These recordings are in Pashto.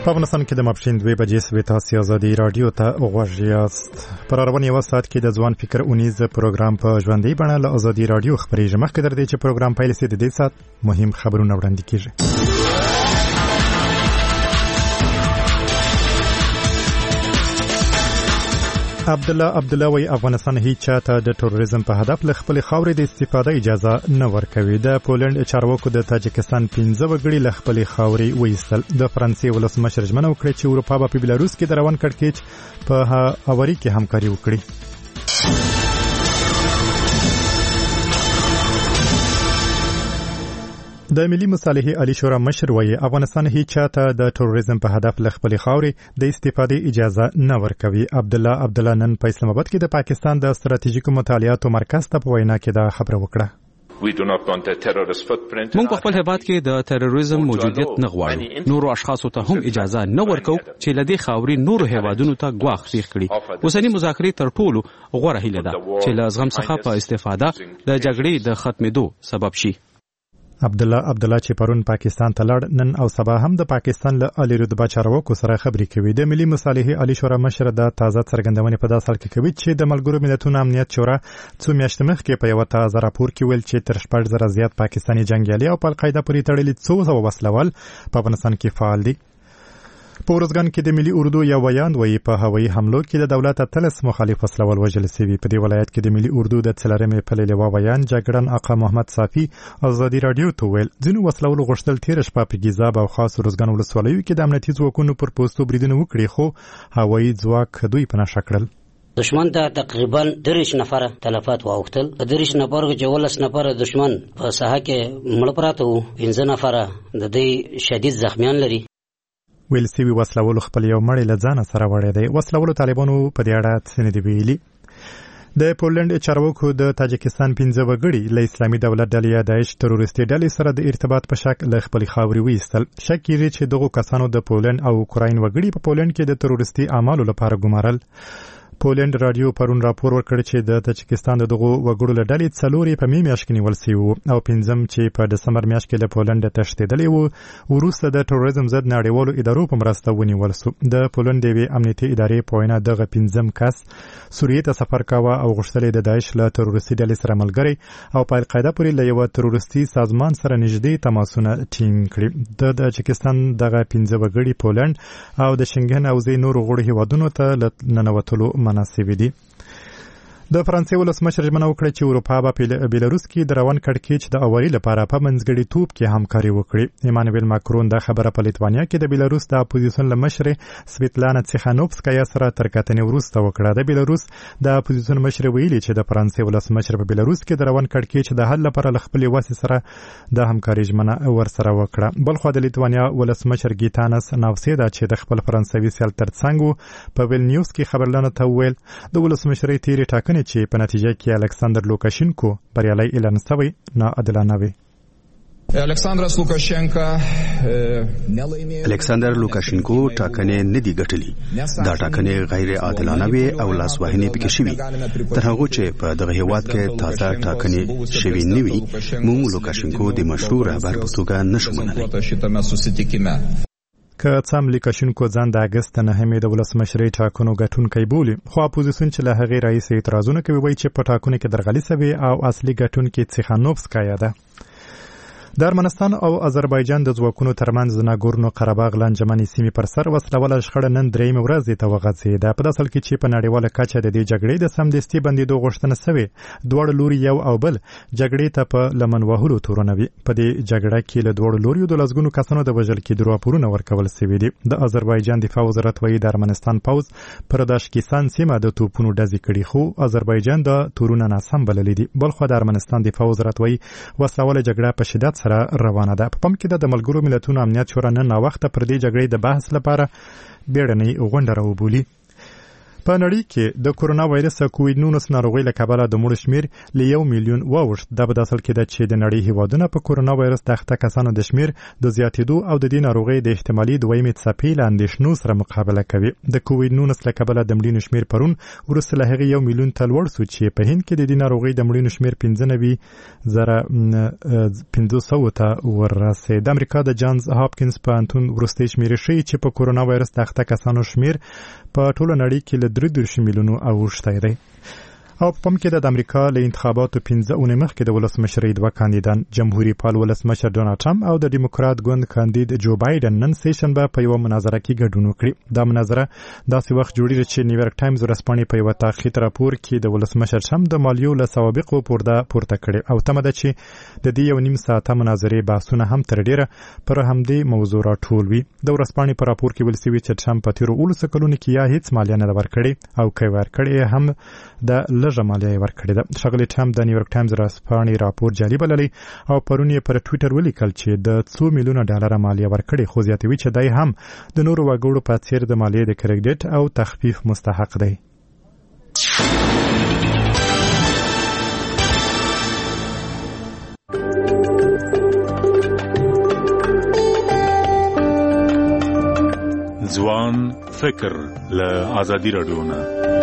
په افغانستان کې د ماپښین 2 بجې سوي تاسو ازادي رادیو ته غوږ یاست. پر روان یو ساعت کې د ځوان فکر اونیز پروګرام په ژوندۍ بڼه له ازادي رادیو خبرېږي. مخکې در دې چې پروګرام پیل شي د دې ساعت مهم خبرونه وړاندې کیږي. عبدالله وی افغانستان هیڅ چاته د تروریزم په هدف له خپل خاورې د استفاده اجازه نه ورکوي. د پولند چارواکو د تاجکستان 15 وګړي له خپل خاورې وایستل. د فرانسې ولسمشر ژمنه وکړه چې اروپا به په بلاروس کې د روان کړکېچ په هواري کې همکاري وکړي. د ملي مصالحې عالی شورا مشر وایي افغانستان هیڅ چاته د تروریزم په هدف له خپل خاورې د استفاده اجازه نه ورکوي. عبدالله نن په اسلام آباد کې د پاکستان د ستراتیژیکو مطالعاتو مرکز ته په وینا کې دا خبره وکړه. موږ په خپل هیواد کې د تروریزم موجودیت نه غواړو. نورو اشخاصو ته هم اجازه نه ورکو چې لدې خاوري نورو هیوادونو ته ګواښ پیښ کړي. اوسنی مذاکرې تر ټولو غوره هیله ده چې له زغم څخه په استفاده د جګړې د ختمېدو سبب شي. عبدالله چې پرون پاکستان ته لاړ، نن او سبا هم د پاکستان له عالی رتبه چارواکو سره خبرې کوي. د ملي مصالحې عالی شورا مشر د تازه څرګندونې په داسې حال کې کوي چې د ملګرو ملتونو امنیت شورا څو میاشتې مخکې په یو تازه راپور کې ویل چې تر 4000 زیات پاکستاني جنګیالي او په القاعده پورې تړلي 200 وسلوال په افغانستان کې فعال دي. په ورځګان کې د ملي اردو یو بیان وایي په هوایي حملو کې د دولت اتلس مخالف وسلوال وژل شوي. په دې ولایت کې د ملي اردو د څلورمې پلې لوا بیان جګړن آقا محمد صافي ازادي رادیو ته ویل ځینو وسلوالو غوښتل تیر شپه په ګیزاب او خاص ورځګان ولسوالیو کې د امنیتي ځواکونو پر پوستو بریدونه وکړي، خو هوایي ځواک دوی په نښه کړل. دشمن ته تقریبا 30 نفر تلفات واوښتل. 30 نفر کې 14 نفر دشمن په ساحه کې مړ پراته وو، 15 نفر د دې شدید زخمیان لري. ویل سوي وسلوالو خپل یو مړی له ځانه سره وړی دی. وسلوالو طالبانو په دې اړه څه نه دي ویلي. د پولند چارواکو د تاجکستان 15 وګړي له اسلامي دولت ډلې یا داعش تروریستي ډلې سره د ارتباط په شک له خپل خاورې وایستل. شک کیږي چې دغه کسانو د پولند او اوکراین وګړي په پولند کې د تروریستي اعمالو لپاره ګمارل. پولند رادیو پرون راپور ورکړ چې د تاجکستان دغه وګړو له ډلې 4 په میاشت کې نیول شوي وو او 5 چې په دسمبر میاشت کې له پولند تښتېدلي وو وروسته د تروریزم ضد نړیوالو ادارو په مرسته ونیول شو. د پولند د امنیتي ادارې په وینا دغه 5 کس سوریې ته سفر کاوه او غوښتل د داعش له تروریستي ډلې سره ملګری او په القاعده پورې له یو تروریستي سازمان سره نږدې تماسونه ټینګ کړي. د تاجکستان دغه 15 وګړي پولند او د شنګن او ځینو نورو غړو هیوادونو ته ننوتلو مناسب دي. د فرانسې ولسمشر ژمنه وکړه چې اروپا به په بلاروس کې د روان کړکېچ د هواري لپاره په منځګړیتوب کې همکاري وکړي. ایمانویل ماکرون دا خبره په لیتوانیا کې د بلاروس د اپوزیسیون له مشر سویتلانا تسخانوفسکایا سره تر کتنې وروسته وکړه. د بلاروس د اپوزیسیون مشر ویلي چې د فرانسې ولسمشر په بلاروس کې د روان کړکېچ د حل لپاره له خپل واسي سره د همکاري ژمنه ورسره وکړه. بلخو د لیتوانیا ولسمشر ګیتانس ناوسیدا چې د خپل فرانسوي سیال ترڅنګ په ویلنیوس کې خبرلانه ته ویل د ولسمشرۍ تیری ټاکنې چې په نتیجه کې الکساندر لوکاشینکو بریالي اعلان شوی ناعادلانه وي. الکساندر لوکاشینکو ټاکنې نه دی ګټلي. دا ټاکنې غیر عادلانه وي او لاسوهنې پکې شوي. تر هغه چې په دغه هیواد کې تازه ټاکنې شوي نه وي موږ لوکاشینکو د مشروع رهبر په توګه نشو منلی. که څم لوکاشینکو ځان د اگست 9 د ولسمشرۍ ټاکنو ګټونکی بولي، خو اپوزیسیون چې له هغې رئیس اعتراضونه کوي وایي چې په ټاکنو کې درغلي شوې او اصلي ګټونکې تسخانوفسکایا ده. د ارمنستان او آذربایجان د ځواکونو ترمنځ د ناګورنو قرهباغ لانجمنې سیمې پر سر وسلواله شخړه نن درېیمه ورځ ته وغځېده. په داسې حال کې چې په نړیواله کچه د دې جګړې د سمدستي بندېدو غوښتنه شوې، دواړه لوري یو او بل جګړې ته په لمن وهلو تورونه وي. په دې جګړه کې له دواړو لوریو د لسګونو کسانو د وژل کېدو راپورونه ورکول شوي دي. د آذربایجان دفاع وزارت وایي د ارمنستان پوځ پر داشکیسان سیمه د توپونو ډزې کړي، خو آذربایجان د تورونه ناسم بللي دي. بلخو د ارمنستان دفاع وزارت وایي وسلواله جګړه په شدت سره روانه ده. په پام کې د ملګرو ملتونو امنیت شورا نن ناوخته پر دې جګړې د بحث لپاره بیړنۍ غونډه راوبولي. په نړۍ کې د کورونا وایرس کووډ-19 ناروغۍ له کبله د مړو شمیر له 1 میلیون واوښت. دا په اصل کې ده چې د نړۍ هیوادونه په کورونا وایرس د اخته کسانو د شمیر د زیاتېدو او د دې ناروغۍ د احتمالي دویمې څپې له اندېښنو سره مقابله کوي. د کووډ-19 له کبله د مړینو شمیر پرون وروسته له هغې 1 میلیون ته لوړ شو چې په هند کې د دې ناروغۍ د مړینو شمیر 15,500 ته ورسېد. د امریکا د جانز هاپکینز پوهنتون وروستۍ شمیرې ښیي چې په کورونا وایرس د اخته کسانو شمیر په ټوله نړۍ کې له 33 میلیونو اوښتی دی. او په پام کې د امریکا له انتخاباتو 15 اونۍ مخکې د ولسمشرۍ دوه کاندیدان جمهوریت پال ولسمشر ډونالد ټرمپ او د ډیموکرات ګوند کاندید جو بایدن نن سیشنبه په یو مناظره کې ګډون وکړي. دا مناظره داسې وخت جوړیږي چې نیویارک ټایمز ورځپاڼې په یو تاخیر راپور کې د ولسمشر ټرمپ د مالیو له سوابقو پورته کړي او تمه ده چې د دې یو نیم ساعته مناظرې بحثونه هم تر ډیره پر همدې موضوع راټول وي. د ورځپاڼې په راپور کې ویل شوي چې ټرمپ په تیرو 19 کلونو کې یا هیڅ مالیه نه ورکړي او که ورکړي هم د لږه مالیه ورکړې ده. ښاغلی ټرمپ د نیویارک ټایمز ورځپاڼې راپور جعلي بللی او پرون یې پر ټویټر ولیکل چې د $2 میلیونه مالیه ورکړې، خو زیاتوي چې دی هم د نورو وګړو په څیر د مالیې د کریډټ او تخفیف مستحق دی. ځوان فکر له آزادي رادیو نه.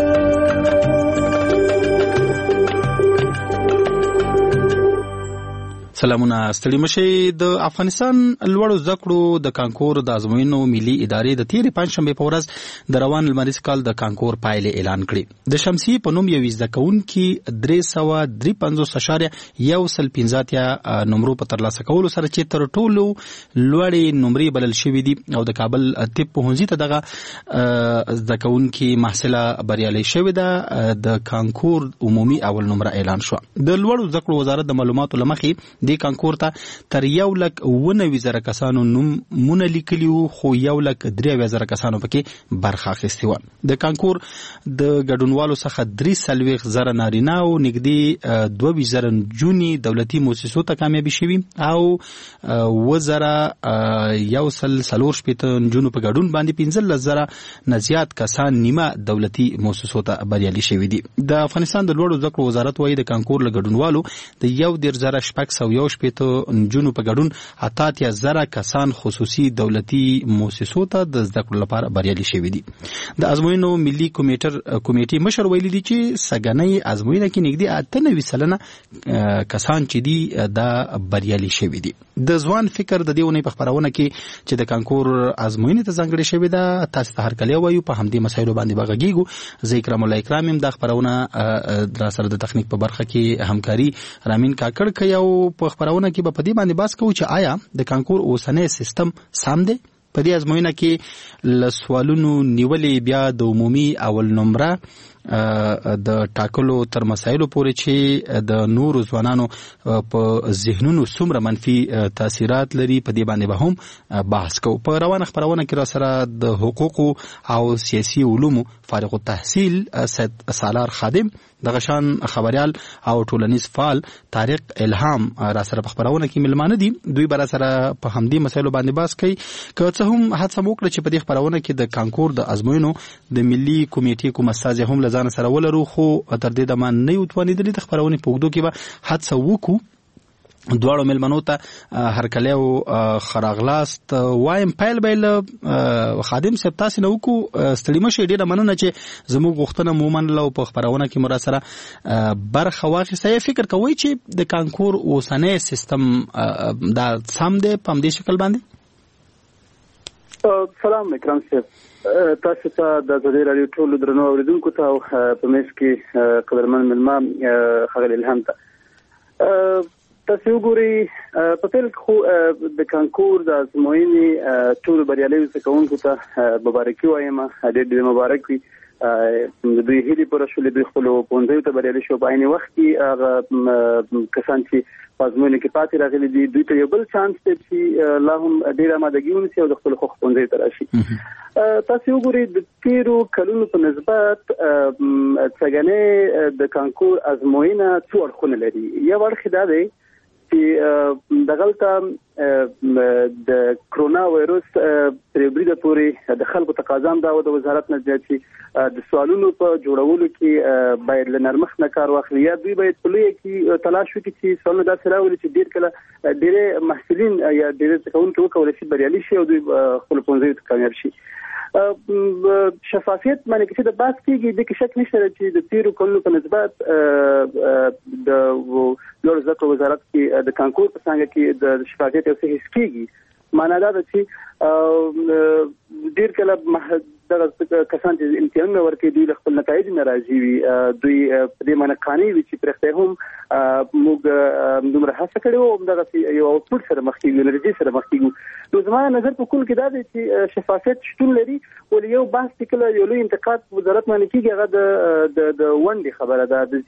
سلامونه ستړي مشي. د افغانستان لوړو زده کړو د کانکور د ازموینو ملي ادارې د تیرې پنځشنبه په ورځ د روان لمریز کال د کانکور پایلې اعلان کړې. د شمسي په نوم یو زده کوونکي 353.115 نمرو په ترلاسه کولو سره چې تر ټولو لوړې نمرې بلل شوې دي او د کابل طب پوهنځي ته دغه زده کوونکي محصله بریالي شوې ده. د کانکور عمومي اول نمره اعلان شو. د لوړو زده کړو وزارت د معلوماتو لمخې د کانکور ته تر 1,19,000 کسانو نومونه لیکلي وو، خو 1,03,000 کسانو پکې برخه اخیستې وه. د کانکور د ګډونوالو څخه 3,000 نارینه او نږدې 2,000 نجونې دولتي مؤسسو ته کامیابي شوي او 1,140 نجونو په ګډون باندې 15,000 نه زیات کسان نیمه دولتي مؤسسو ته بریالي شوي دي. د افغانستان د لوړو زده کړو وزارت وايي د کانکور له ګډونوالو د 1,600 نجونو په ګډون 88,000 کسان خصوصي دولتي مؤسسو ته د زده کړو لپاره بریالي شوي دي. د ازموینو ملي کمیټې مشر ویلي دي چې سګنۍ ازموینه کې نږدې 98% کسان چې دي دا بریالي شوي دي. د ځوان فکر د دې ونې په خبرونه کې چې د کانکور ازموینې ته ځانګړې شوې ده تاسو ته هرکلی وایو. په همدې مسایلو باندې بغږیږو. زه اکرام الله اکرام یم. دا خبرونه در سره د تخنیک په برخه کې همکاري رامین کاکړ کوي او په خبرونه کې په دې باندې بحث کوو چې آیا د کانکور اوسنی سیستم سم دی؟ په دې ازموینه کې له سوالونو نیولې بیا د عمومي اول نمره د ټاکلو تر مسایلو پورې چې د نورو ځوانانو په ذهنونو څومره منفي تاثیرات لري په دې باندې به هم بحث کوو. په روانه خبرونه کې را سره د حقوقو او سیاسي علومو فارغ التحصیل سید سالار خادم، دغه شان خبريال او ټولنیز فعال طارق الهام را سره په خبرونه کې ملمانه دي. دوی بر سره په همدې مسایلو باندې بحث کوي. که څه هم هڅه وکړه چې په دې خبرونه کې د کانکور د ازموینو د ملي کمیټې کوم استاد هم ځان سره ولرو، خو تر دې دمه نه وتوانیدل. د خبرونه په وګړو کې به هڅه وکړو. دواړو ملمنو ته هرکلی او خراغلاست وایم. پیل بیل خادم صاحب تاسو نه وکړو ستړي مشه. ډیره مننه چې زموږ غوښتنه مو منله او په خبرونه کې مو سره برخه واخیسته. فکر کوئ چې د کانکور اوسنی سیستم دا سم دی په همدې شکل باندې؟ سلام اکرام صاحب، تاسو ته د ازادي رادیو ټولو درنو اوریدونکو ته او په میز کې قدرمن ملما ښاغلی الهام ته تاسو وګورئ. په پیل خو د کانکور د ازموینې ټولو بریالیو زده کوونکو ته مبارکي وایم. ډېر مبارک وي. دوی هیلې پوره شولې، دوی خپلو پوهنځیو ته بریالي شو. په عین وخت کې هغه کسان چې په ازموینې کې پاتې راغلي دي دوی ته یو بل چانس دی چې لا هم ډېره آمادګي ونیسي او د خپلو خوښ پوهنځیو ته راشي. تاسو وګورئ د تیرو کلونو په نسبت څنګه د کانکور ازموینه څو اړخونه لري. یو اړخ دا دی چې دغلته د کرونا وایروس تر بریده پورې د خلکو تقاضا دا د وزارت نه چې د سوالونو په جوړولو کې باید له نرمښت نه کار واخلي یا دوی باید په لوی کې تلاش وکړي چې سوالونه داسې راولي چې ډېر کله ډېر محصلین یا ډېر څکونکي وکولای شي بریالي شي او دوی خپل پونځي ته کامیاب شي. شفافیت معنی کې د باس کېږي د کې شک نشته چې د تیرو کلونو په نسبت د لوړ زده کړو وزارت کې د کانکور په څنګه کې د شفافیت یو څه حس کېږي. معنا دا ده چې ډېر کله دغه کسان چې امتحانونه ورکوي دوی خپل نتایج نه راځي وي دوی په دې معنی قانع وي چې پرخته هم موږ دومره هڅه کړې وو دغه یو اوټپوټ سره مخ کېږو نتیجې سره مخ کېږو. نو زما نظر په کل کې دا دی چې شفافیت شتون لري ولې یو بحث چې کله یو لوی انتقاد وزارت باندې کېږي هغه د ونډې خبره ده د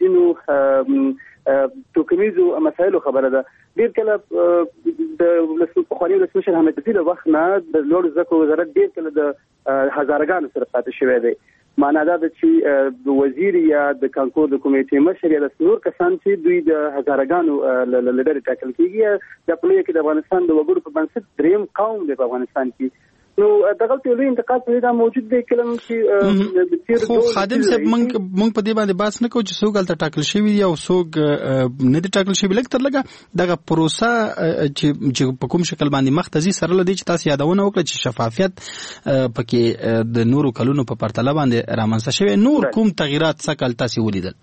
ځینو توکمیزو مسایلو خبره ده. ډېر کله د پخواني ولسمشر حامد طرزي له وخت نه د لوړ زده کړو وزارت ډېر کله د هزارګانو سره پاتې شوی دی. معنا دا ده چې د وزیر یا د کانکور د کمیټې مشر یا د نور کسان چې دوی د هزارګانو لړۍ ټاکل کېږي د پلوي کې د افغانستان د وګړو په بنسټ دریم قوم دی په افغانستان کې. نو دغه ټول انتقاد په دا موجود دی کلم چې د تیر خو خادم صاحب مونږ په دې باندې بحث نه کوو چې څوک الته ټاکل شوی یا څوک نه دي ټاکل شوی لکه تر لګه دغه پروسه چې په کوم شکل باندې مختزي سره لدی چې تاسو یادونه وکړه چې شفافیت پکې د نورو کلونو په پرتله باندې رامنځته شوی نور کوم تغیرات څه تاسو ولیدل؟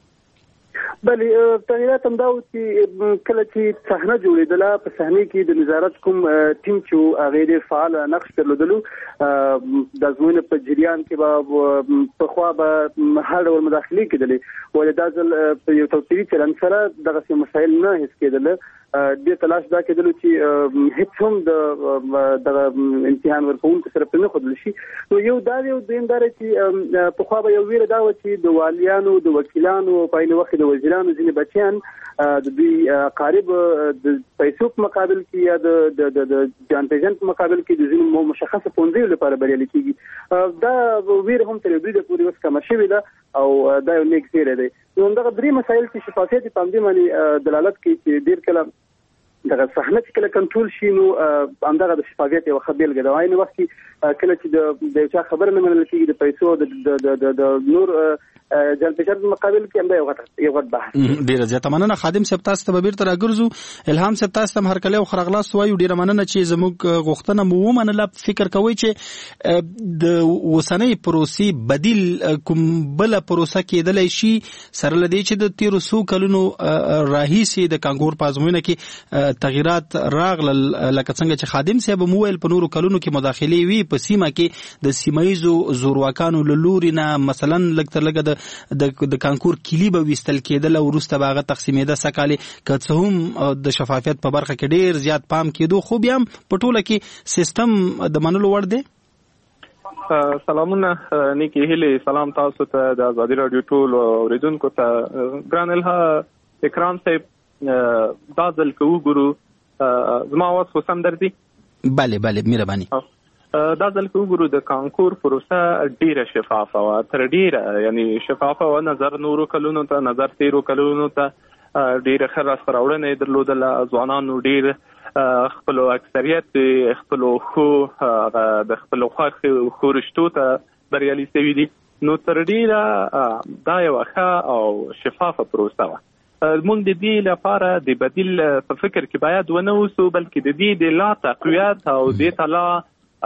بله تغیرات هم دا و چې کله چې صحنه جوړېدله په صحنې کې د نظارت کوم ټیم چې هغه ډېر فعال نقش درلودلو د ازموینې په جریان کې به پخوا به هر ډول مداخلې کېدلې ولې دا ځل په یو توپیري چلند سره دغسې مسایل نه حس کېدله. دې تلاش دا کېدلو چې هیڅ هم د امتحان ورکوونکو سره پرې نه ښودل شي. نو یو دا دی او دویم دا دی چې پخوا به یو ویره دا وه چې د والیانو د وکیلانو په عین وخت د وزیرانو ځینې بچیان د دوی قارب د پیسو په مقابل کې یا د جان پیژن په مقابل کې د ځینو مشخصه پوندیو لپاره بریالي کېږي. دا ویره هم تر دوی د پورې اوس کمه شوې ده او دا یو نیک زیری دی. نو همدغه درې مسایل چې شفافیت په همدې باندې دلالت کوي چې ډېر کله دغه صحنه چې کله کنټرول شي نو همدغه د شفافیت یو ښه بیلګه ده. عین وخت کې کله چې د یو چا خبره نه منل کېږي د پیسو د نور جان پیژن په مقابل کې هم یو غټ بحث. ډېره زیاته مننه خادم صاحب تاسو ته بیرته راګرځو. الهام صاحب تاسو ته هرکلی او خرغلاس وایو. ډېره مننه چې زموږ غوښتنه مو ومنله. فکر کوئ چې د اوسنۍ پروسې بدیل کوم بله پروسه کېدلی شي سره له دې چې د تېرو څو کلونو راهیسې د کانکور په ازموینه کې تغیرات راغلل لکه څنګه چې خادم صاحب مو ویل په نورو کلونو کې مداخلې وي په سیمه کې د سیمایزو زورواکانو له لوري نه مثلا لږ تر لږه د کانکور کلی به وستل کېدل او وروسته به هغه تقسیمېده سکالې که څه هم د شفافیت په برخه کې ډېر زیات پام کېدو خو بیا هم په ټوله کې سیستم د منلو وړ دی. سلامونه نیکی هیلې سلام تاسو ته د ازادي راډیو ټول اوریدونکو ته. ګران الها اکرام صاحب دا ځل که وګورو زما اواز خو سم درځي؟ بله مهرباني. دا ځل که وګورو د کانکور پروسه ډیره شفافه وه تر ډیره یعنی شفافه وه نظر نورو کلونو ته نظر تیرو کلونو ته ډیره ښه لاسته راوړنه یې درلودله. ځوانانو ډیر خپلو اکثریت خپلو ښو د خپلو ښو رشتو ته بریالي شوي دي. نو تر ډیره دا یوه ښه او شفافه پروسه وه. موږ د دې لپاره د بدیل په فکر کې باید ونه اوسو بلکې د دې د لا تقویت او دې ته لا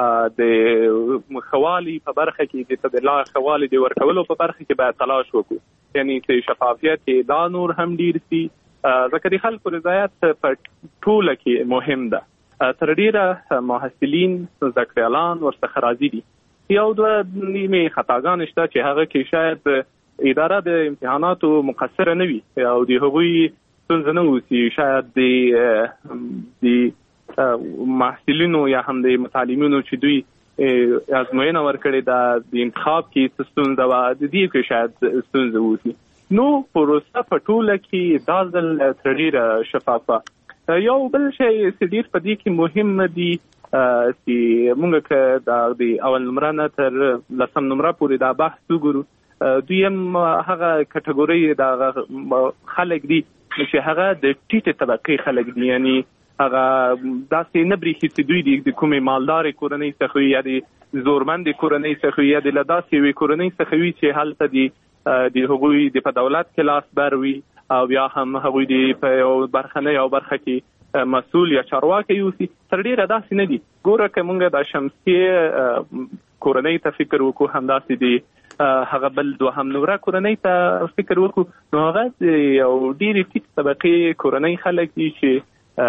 د خوالي په برخه کې د لا خوالي د ورکولو په برخه کې باید تلاش وکړو. یعنی چې شفافیت دا نور هم ډیر سي ځکه د خلکو رضایت په ټوله کې مهم ده. تر ډیره محصلین زده کړیالان ورڅخه راضي دي. یو دوه نیمې خطاګانې شته چې هغه کې شاید اداره د امتحاناتو مقصره نه وي او د هغوی ستونزه نه اوسي. شاید د محصلینو یا هم د متعلمینو چې دوی ازموینه ورکړې ده د انتخاب کې ستونزه وه د دې کې شاید ستونزه اوسي. نو پروسه په ټوله کې دا ځل تر ډیره شفافه. یو بل شی چې ډیر په دې کې مهم دي چې موږ که د اول نمره نه تر لسم نمره پورې دا بحث وګورو دویم هغه کټګورۍ د خلک دي چې هغه د ټیټه طبقه خلک دي، یعنی هغه داسې نه بریښي چې دوی د کومې مالدارې کورنۍ څخه یا د زورمندې کورنۍ څخه یا د داسې یوې کورنۍ څخه وي چې هلته د هغوی د په دولت کې لاس بر وي او یا هم هغوی د په یو برخه نه یو برخه کې مسؤل یا چارواکي اوسي. تر ډیره داسې نه دي. ګوره که موږ د شمسي کورنۍ ته فکر وکړو، همداسې د هغه بل دوهم نوره کورنۍ ته فکر وکړو، نو هغه یو ډېرې ټیټ طبقې کورنۍ خلک دي چې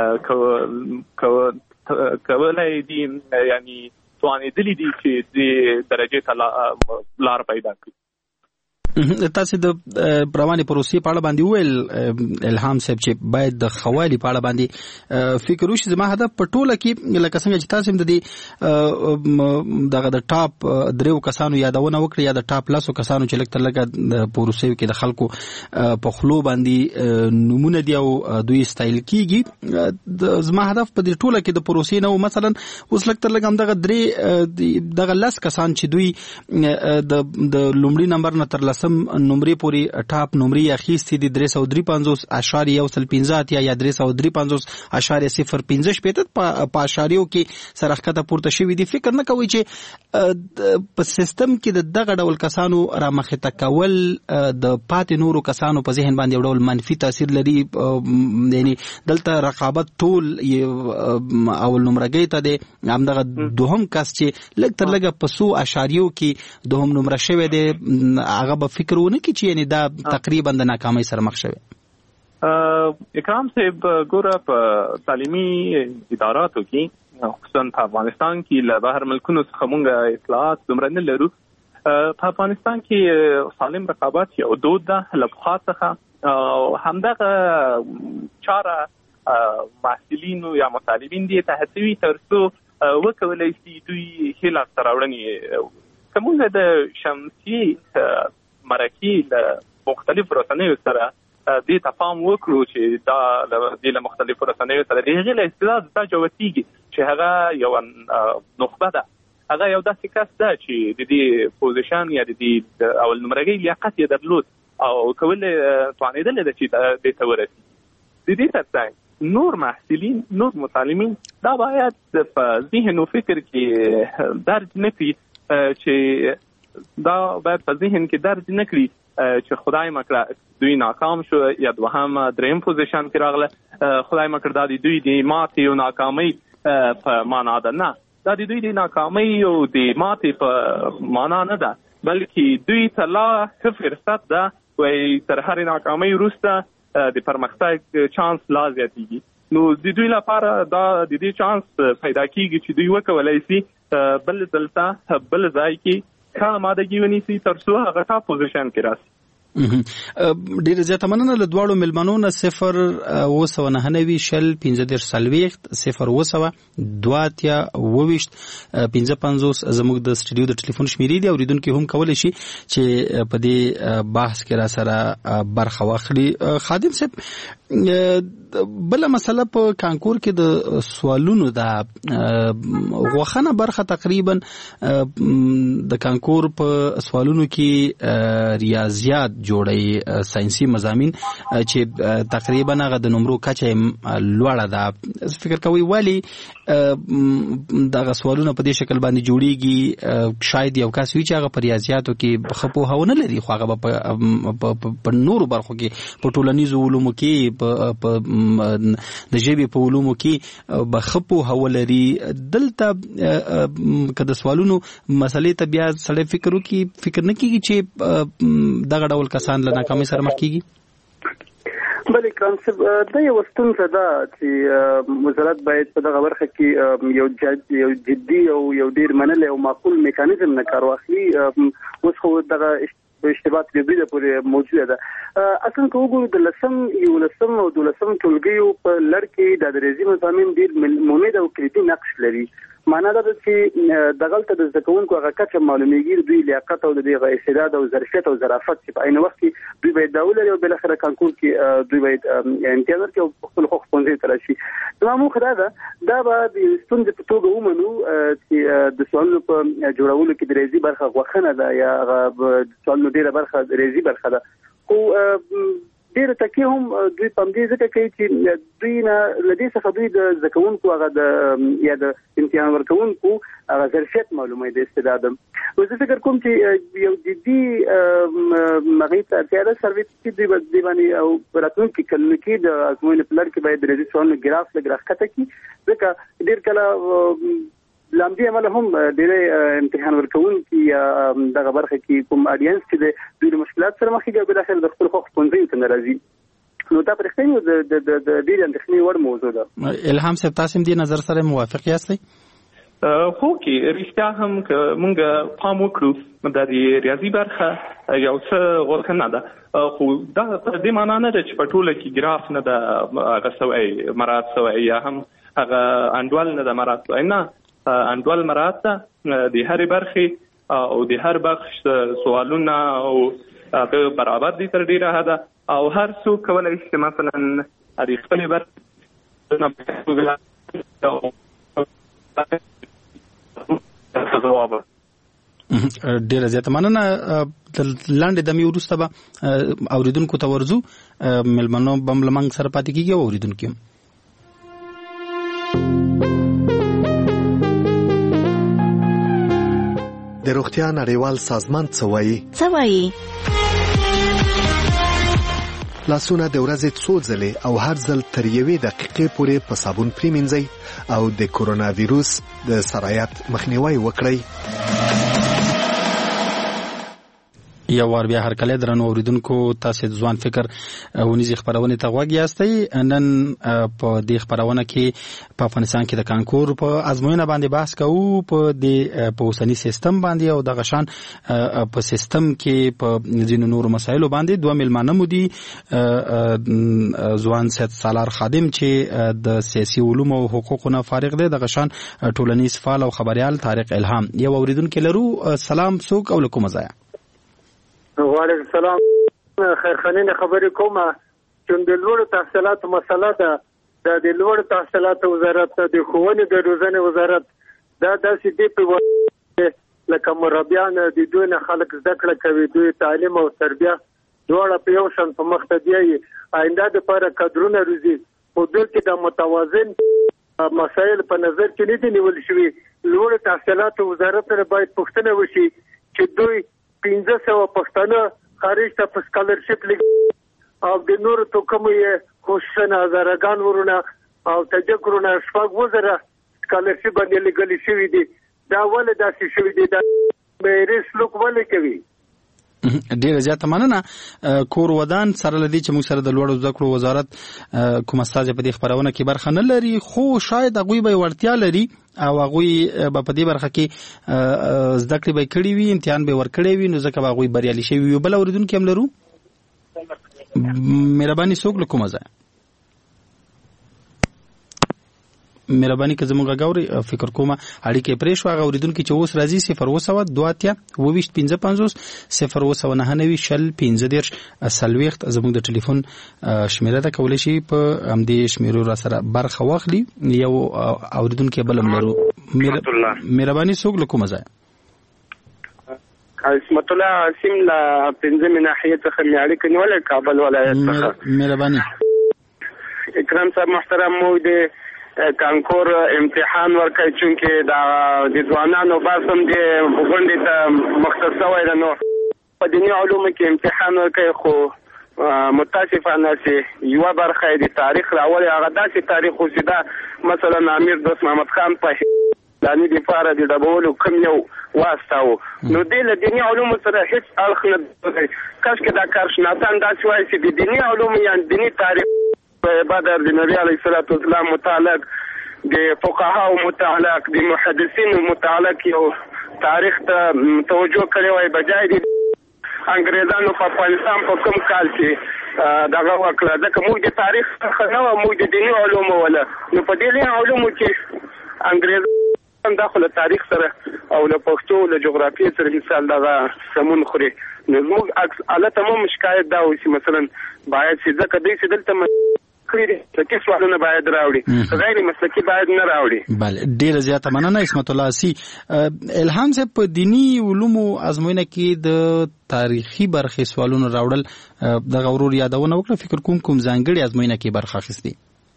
کولای دي یعنی توانېدلي دي چې د درجې ته لار پیدا کړي. تاسو د رواني پروسې په اړه باندې ویل الهام صاحب چې باید د خوالي په اړه باندې فکر وشي. زما هدف په ټوله کې لکه څنګه چې تاسو د دغه د ټاپ دریو کسانو یادونه وکړي یا د ټاپ لاسو کسانو چې لکه لکه د پروسې کې د خلکو په خلو باندې نمونه دی او دوی استایل کیږي. زما هدف په دې ټوله کې د پروسې نو مثلا اوس لکه لکه هم دغه درې دغه لاس کسان چې دوی د لومړي نمبر نه تر نمرې پوری ټاپ نمرې اخیستې دي 353.115 یا 353.015 په اشاریو کې سرخکته پورته شوی دي. فکر نه کوي چې په سیستم کې دغه ډول کسانو را مخته کول د پاتې نورو کسانو په ذهن باندې یو ډول منفي تاثیر لري. یعنی دلته رقابت ټول اول نمرګي ته د همدغه دوهم کس چې لږ تر لږه په 100 اشاریو کې دوهم نمره شوی دی هغه به فکر ونه کی چې یعنی دا تقریبا د ناکامۍ سره مخ شوی. اکرام صاحب ګوره په تعلیمي اداراتو کې خصوصا په افغانستان کې له بهر ملکونو څخه مونږ اطلاعات دومره نه لرو. په افغانستان کې سالم رقابت یو دود ده له پخوا څخه. همدغه چاره محصلینو یا مطالبین دي ته هڅوي تر څو وکولای شي دوی ښې لاسته راوړنې. که مونږ د شمسي مرکې له مختلفو رسنیو سره دې ته پام وکړو چې دا د مختلفو رسنیو سره د هغې له استعداد دا جوتېږي چې هغه یو نخبه ده، هغه یو داسې کس ده چې د دې پوزیشن یا د دې اول نمرګۍ لیاقت یې درلود او کولای توانېدلی ده چې دې ته ورسي. د دې ترڅنګ نور محصلین نور متعلمین دا باید په ذهن و فکر کې درج نه کړي چې دا باید په ذهن کې درج نه کړي چې خدای مکړه دوی ناکام شو یا دوهم دریم پوزیشن کې راغله، خدای مکړه دا دوی د ماتې او ناکامۍ په معنا ده. نه، دا د دوی د ناکامۍ او د ماتې په معنا نه ده، بلکې دوی ته لا ښه فرصت ده وایي تر هرې ناکامۍ وروسته د پرمختګ چانس لا زیاتېږي. نو د دوی لپاره دا د دې چانس پیدا کیږي چې دوی وکولای شي بل دلته بل ځای کې ښه آمادګي ونیسي تر څو هغه ټاپ پوزیشن کې راسي. ډېر زیاته مننه له دواړو مېلمنو نه. 0.9 شل 15 سلويخت 0.2 55 زموږ د سټډیو د ټلیفون شمیرې دي. اوریدونکو هم کولای شي چې په دې بحث کې را سره برخه واخلي. خادم صاحب، بل مسله په کانکور کې د سوالونو د غوښنه برخه تقریبا د کانکور په سوالونو کې ریاضیات جوړي ساينسي مضامین چې تقریبا هغه د نمرو کچه لوړه ده. فکر کوي ولی دغه سوالونه په دې شکل باندې جوړيږي؟ شاید یو کس وی چې هغه په ریاضیاتو کې خپوهونه لري خو هغه په نورو برخو کې په ټولنیزو علومو کې په د ژبې په علومو کې بخپو حولري. دلته کله سوالونو مسلې ته بیا سړی فکر نه کیږي چې دغه ډول کسان له ناکامۍ سره مخ کیږي. بلې کانسپ دا یو ستونزه ده چې وزارت باید په دغه برخه کې یو جدي او یو ډیر منل او معقول میکانیزم نه کار واخلي. اوس خو دغه اشتباهات لري پورې موجوده ده. اصلا که وګورو د لسم او دولسم ټولګیو په لړ کې د ریاضي مضامین ډیر مهمه او کلیدي نقش لري. معنا دا چې دغلته د زده کوونکو هغه کچه معلومیږي دوی لیاقت او د استعداد او ظرفیت او ظرافت چې په عین وخت کې دوی باید دا ولري او بل اخر کانکور کې دوی باید امتیاز ورکړي او خپل حقوق پنځه تر شي. نو موږ دا به د ستونزې په توګه ومنو چې د سوالونو په جوړولو کې د ریاضي برخه غوښنه ده یا د سوالونو ډیره برخه ریاضي برخه ده. خو ډېر تکي هم دوی پم دې ځکه کوي چې دوی نه لدې څخه دوی د زکونکو هغه د یا د امتحان ورکونکو هغه ظرفیت معلومه د استعداد او زه فکر کوم چې یو جدي مغیب تر سرویس چې دی باندې او راتلونکي کله کې د ازموینې پلان کې باید د ريزولوشن ګراف لګراخته کی ځکه ډېر کله لامدي عمل هم ډېر امتحان ورکونکي دغه برخه کې کوم اډینس چې د مشکلات سره مخ کېږي بل اخر د خپل خو پونځي ته ناراضي نو دا پرختنی د ډېر اندېښنې وړ موضوع ده. الهام صاحب تاسو دې نظر سره موافق یاستئ؟ خو کې رښتیا هم مونږ پام وکړو د ریاضي برخه یو څه غوښنه ده خو دا دې معنا نه ده چې په ټوله کې ګراف نه ده هغه سوی مراد سوی یا هم هغه انډول نه ده مراد سوی نه انډول مراد ده د هر برخې او د هر بخش سوالونه او هغه برابر دي تر ډیره حد او هر څوک کولای شي مثلا د خپل برخه ډیره زیاته مننه. لاندې د می ورسته به اوریدونکو ته ورزو ملمنو بم لمنګ سره پاتې کیږي او اوریدونکو د روغتیا نړیوال سازمان څه وایي لاسونه د ورځې څو ځلې او هر ځل تر یوې دقیقې پورې په صابون پریمنځئ او د کورونا ویروس د سرایت مخنیوي وکړئ. یو وار بیا هر کله درنو اوریدونکو تاسو د ځوان فکر ونیزي خبرونه ته غوږ یاستئ. نن په دې خبرونه کې په افغانستان کې د کانکور په ازموینه باندې بحث کوو په اوسنی سیستم باندې او د غشان په سیستم کې په ځینو نورو مسایلو باندې دوه ملمانه مو دي ځوان سید سالار خادم چې د سیاسي علوم او حقوقو فارغ دی د غشان ټولنیز فعال او خبريال طارق الهام. یو اوریدونکو لرو سلام څوک او لکم ځای وعلیکم السلام خیرخانین خبرې کومه چې د لوړو تحصیلاتو مسله ده د لوړو تحصیلاتو وزارت د ښوونې د روزنې وزارت دا داسې دی په لکه مربیان د دوی نه خلک زده کړه کوي دوی تعلیم او تربیه دواړه په یو شان په مخ ته دی آینده لپاره کادرونه روزي په دوی کې د متوازن مسایل په نظر کې نه دي نیول شوي. لوړو تحصیلاتو وزارت سره باید پوښتنه وشي چې دوی 1500 پښتانه خارج ته په سکالرشپ لګي او د نورو توکمو یې خوشنه هزارګان ورونه او تجکرونه شپږ وزره سکالرشپ باندې لګل شوی دي. دا ولې داسې شوی دي دا مېرس لوک ولې کوي؟ ډیره زیاته مننه. کور ودان سره لدی چې موږ سره د لوړو زده کړو وزارت کوم استاد په دې خبرونه کې برخه نه لري خو شاید هغه به ورتیا لري او هغه په دې برخه کې زده کړې به کړې وي امتحان به ورکړې وي نو ځکه هغه بریالي شي وي. بل اوریدونکو هم لرو مهرباني څوک لکم ځای مهرباني که زموږ غاوري فکر کومه اړیکې پرې شو هغه اوریدونکو چې اوس راځي 0 2 25 0 زموږ د ټلیفون شمیره ده کولای شي په همدې شمیرو را سره برخه واخلي. یو اوریدونکو بلم لرو مهرباني څوک لکم ځای اسمت الله عاصم لا پنځمه ناحیه څخه میاړي کني ولا کابل ولایت څخه مهرباني اکرام صاحب محترم مو دې کانکور امتحان ورکړي چې د ځوانانو باسم دي وګڼي ته مختص وای نو په دنیا علوم کې امتحان ورکړي خو متاسفانه چې یو برخه د تاریخ راولي هغه داسې تاریخ وسیده مثلا امیر دوست محمد خان په لانی د فاره د ډبولو کوم یو واسطاو نو د دنیا علوم سره هیڅ اړخ نه کاش کې دا کار شناسان داسې وایي چې د دنیا علوم یا دینی تاریخ بعد د نبی علیه الصلاۃ والسلام متعلق د فقهاو متعلق د محدثین متعلق یو تاریخ ته توجه کړی وای بجای د انګریزانو په افغانستان په کوم کال کې دغه وکړه ځکه موږ د تاریخ څخه نه موږ د دیني علوم ولا نو په دې علومو کې انګریزان داخله تاریخ سره او له پښتو له جغرافیې سره مثال دغه سمون خوري نو موږ عکس اله تمام شکایت دا و چې مثلا باید چې ځکه دې چې دلته کړی مسلکي سوالونه باید راوړي، غیر مسلکي باید نه راوړي. بله، ډیره زیاته مننه عصمت الله سي. الهام صاحب په دینی علومو ازموینه کې د تاریخي برخې سوالونه راوړل د غورور یادونه وکړه. فکر کوم ځانګړي ازموینه کې برخه اخیستي؟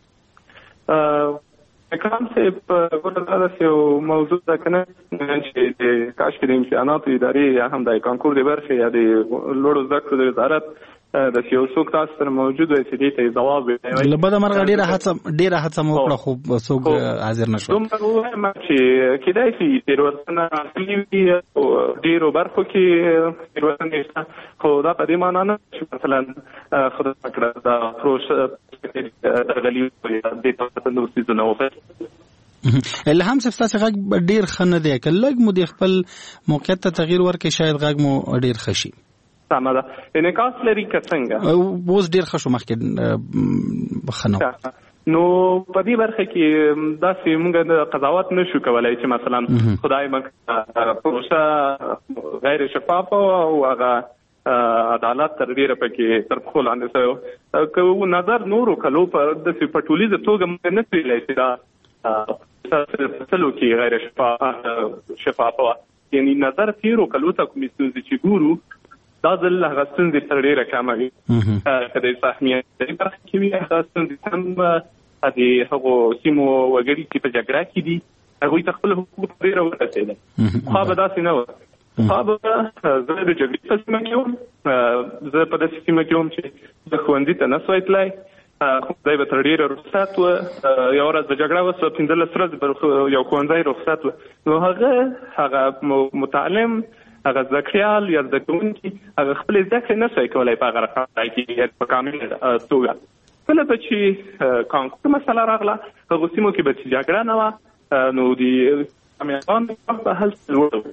اکرام صاحب ګوردا یو موضوع ده کنه چې د کاشف د امتحاناتو ادارې یا هم د کانکور د برخې یا د لوړو زده کړو د وزارت د یو څوک تاسو سره موجود وي چې دې ته جواب ورکړي. لبدا مرغه ډیره هڅه مو وکړه خو څوک حاضر نشو. دومره چې کېدای شي تیروتنه اصلي ډیرو برخو کې تیروتنه شته، خو دا په دې معنی نه چې مثلا خدای پاک دا پروسه درغلي د تاسو نو سيزونه وکړي. الهام صاحب تاسو غږ ډیر خنه دی، کله مو د خپل موقعیت ته تغییر ورکړي شاید غږ مو ډیر خشي. سمه ده، انعکاس لري که څنګه اوس ډیر خشو مخکې بخنو. نو په دې برخه کې داسې موږ د قضاوت نشو کولای چې مثلا خدای مګ پروسه غیر شفافه او هغه عدالت تر ډیره پکې تر خپل اندازه کو نظر نورو کلو پر د پټولیز توګه موږ نه پیلای چې دا تاسو کې غیر شفافه یعنی نظر تیرو کلو ته کوم چې ګورو دا ځل هغه ستونزې تر ډیره کمه وي. کله چې سهمیت د برخه کې وي هغه ستونزې هم د هغو سیمو وګړي چې په جګړه کې دي هغوی ته خپل حقوق ډیره ورسېدل. خو به داسې نه وه. خو به زه د جګړې په سیمه کې وم، زه په داسې سیمه کې وم چې د ښوونځي ته نه سوای تلای، خدای به تر ډیره رخصت و. یو ورځ د جګړه وسوه 15 ورځې یو ښوونځی رخصت و. نو هغه متعلم هغه ذکریال یا زده کوونکي هغه خپل زده کړې نه شي کولای په هغه رقم کې په کامل توګه. کله چې کانکور مسله راغله هغه سیمو کې به جګړه نه وه، نو د امیران په حل لوړ.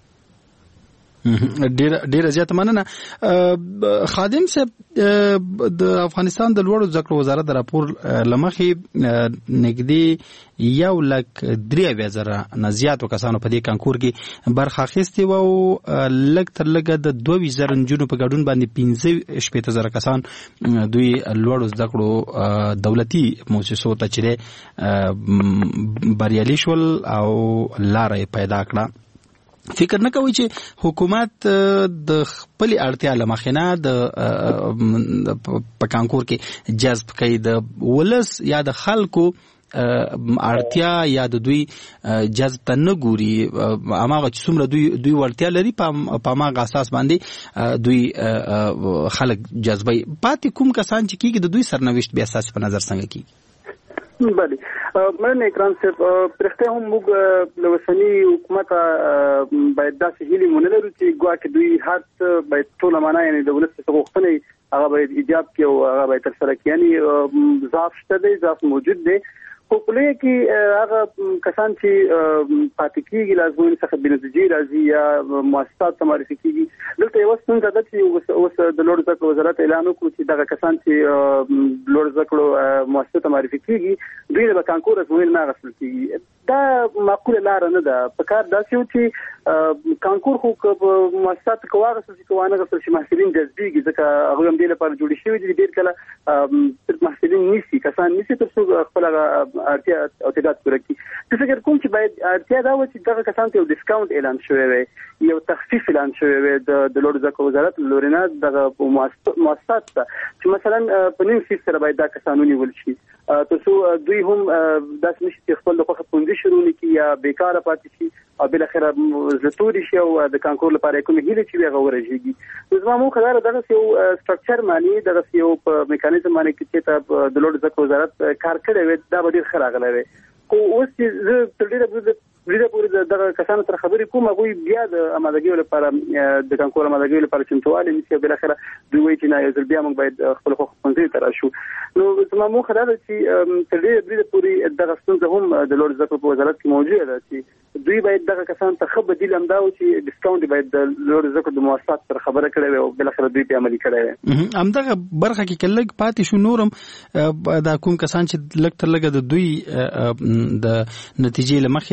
ډیره زیاته مننه. خادم صاحب د افغانستان د لوړو زده کړو وزارت د راپور لمخې نږدې 1,03,000 نه زیاتو کسانو په دې کانکور کې برخه اخیستې وه او لږ تر لږه د 2,000 نجونو په ګډون باندې 15,000 کسان دوی لوړو زده کړو دولتي مؤسسو ته چې بریالي شول او لاره یې پیدا کړه. فکر نه کوي چې حکومت د خپل اړتیا لمخینه د په کانکور کې جذب کوي د ولس یا د خلکو اړتیا یا د دوی جذب ته نه ګوري، هغه چې څومره دوی ورتیا لري په هغه اساس باندې دوی خلک جذبوي. پاتې کوم کسان چې کیږي د دوی سرنوشت بیا اساس په نظر څنګه کیږي؟ بله مننه اکرام صاحب. پرخته هم موږ له اوسني حکومت باید داسې هیلې مونږ لرو چې ګواکې دوی هر باید ټوله معنا یعنی د ولس څخه غوښتنې هغه باید ایجاب کړي او هغه باید ترسره کړي. یعنی ضعف شته دی، ضعف موجود دی، خو په لویه کې هغه کسان چې پاتې کېږي له ازموینې څخه بېنتیجې راځي یا مؤسسات ته معرفي کېږي. دلته یوه ستونزه ده چې اوس د لوړو زده کړو وزارت اعلان وکړو چې دغه کسان چې لوړو زده کړو مؤسسو ته معرفي کېږي دوی به کانکور ازموینې نه اخیستل کېږي. دا معقوله لاره نه ده. په کار داسې و چې کانکور خو که مؤسساتو که واخیستل شي که وانه اخیستل شي محصلین جذبېږي، ځکه هغوی هم دې لپاره جوړې شوي دي. ډېر کله محصلین نیسي، کسان نیسي تر څو خپل اړتیا او تعداد پوره کړي. زه فکر کوم چې باید اړتیا دا و چې دغه کسانو ته یو ډسکاونټ اعلان شوی وی، یو تخفیف اعلان شوی وی د لوړو زده کړو وزارت لوري نه دغه مؤسسات ته چې مثلا په نیم فیس سره باید دا کسان ونیول شي تر څو دوی هم داسې نشي چې خپل د خوښه پوندې شروع نکړي یا بیکاره پاتې شي او بالاخره زتوري شي او د کانکور لپاره کومې هیلې چې هغه ورژېږي. زما موخه دا ده دغه یو سټرکچر معنی دغه یو په میکانیزم باندې چې ته د لوړو زده کړو وزارت کار کړی وي دا به ډېر ښه راغلی وي. خو اوس چې زه تر ډېره پورې دغه کسانو سره خبرې کوم هغوی بیا د امادګۍ لپاره د کانکور امادګۍ لپاره چمتووالی نیسي او بالاخره دوی وایي چې نه یو ځل بیا موږ باید خپل خوښ ښوونځیو ته راشو. نو زما موخه دا ده چې تر ډېره پورې دغه ستونزه هم د لوړو زده کړو په وزارت کې موجوده ده چې دوی باید دغه کسانو ته ښه بدیل همدا و چې ډسکاونټ باید د لوړو زده کړو د مؤسسات سره خبره کړې وي او بالاخره دوی پې عملي کړی وي. همدغه برخه کې که لږ پاتې شو نورم دا کوم کسان چې لږ تر لږه د دوی د نتیجې له مخې د لوړو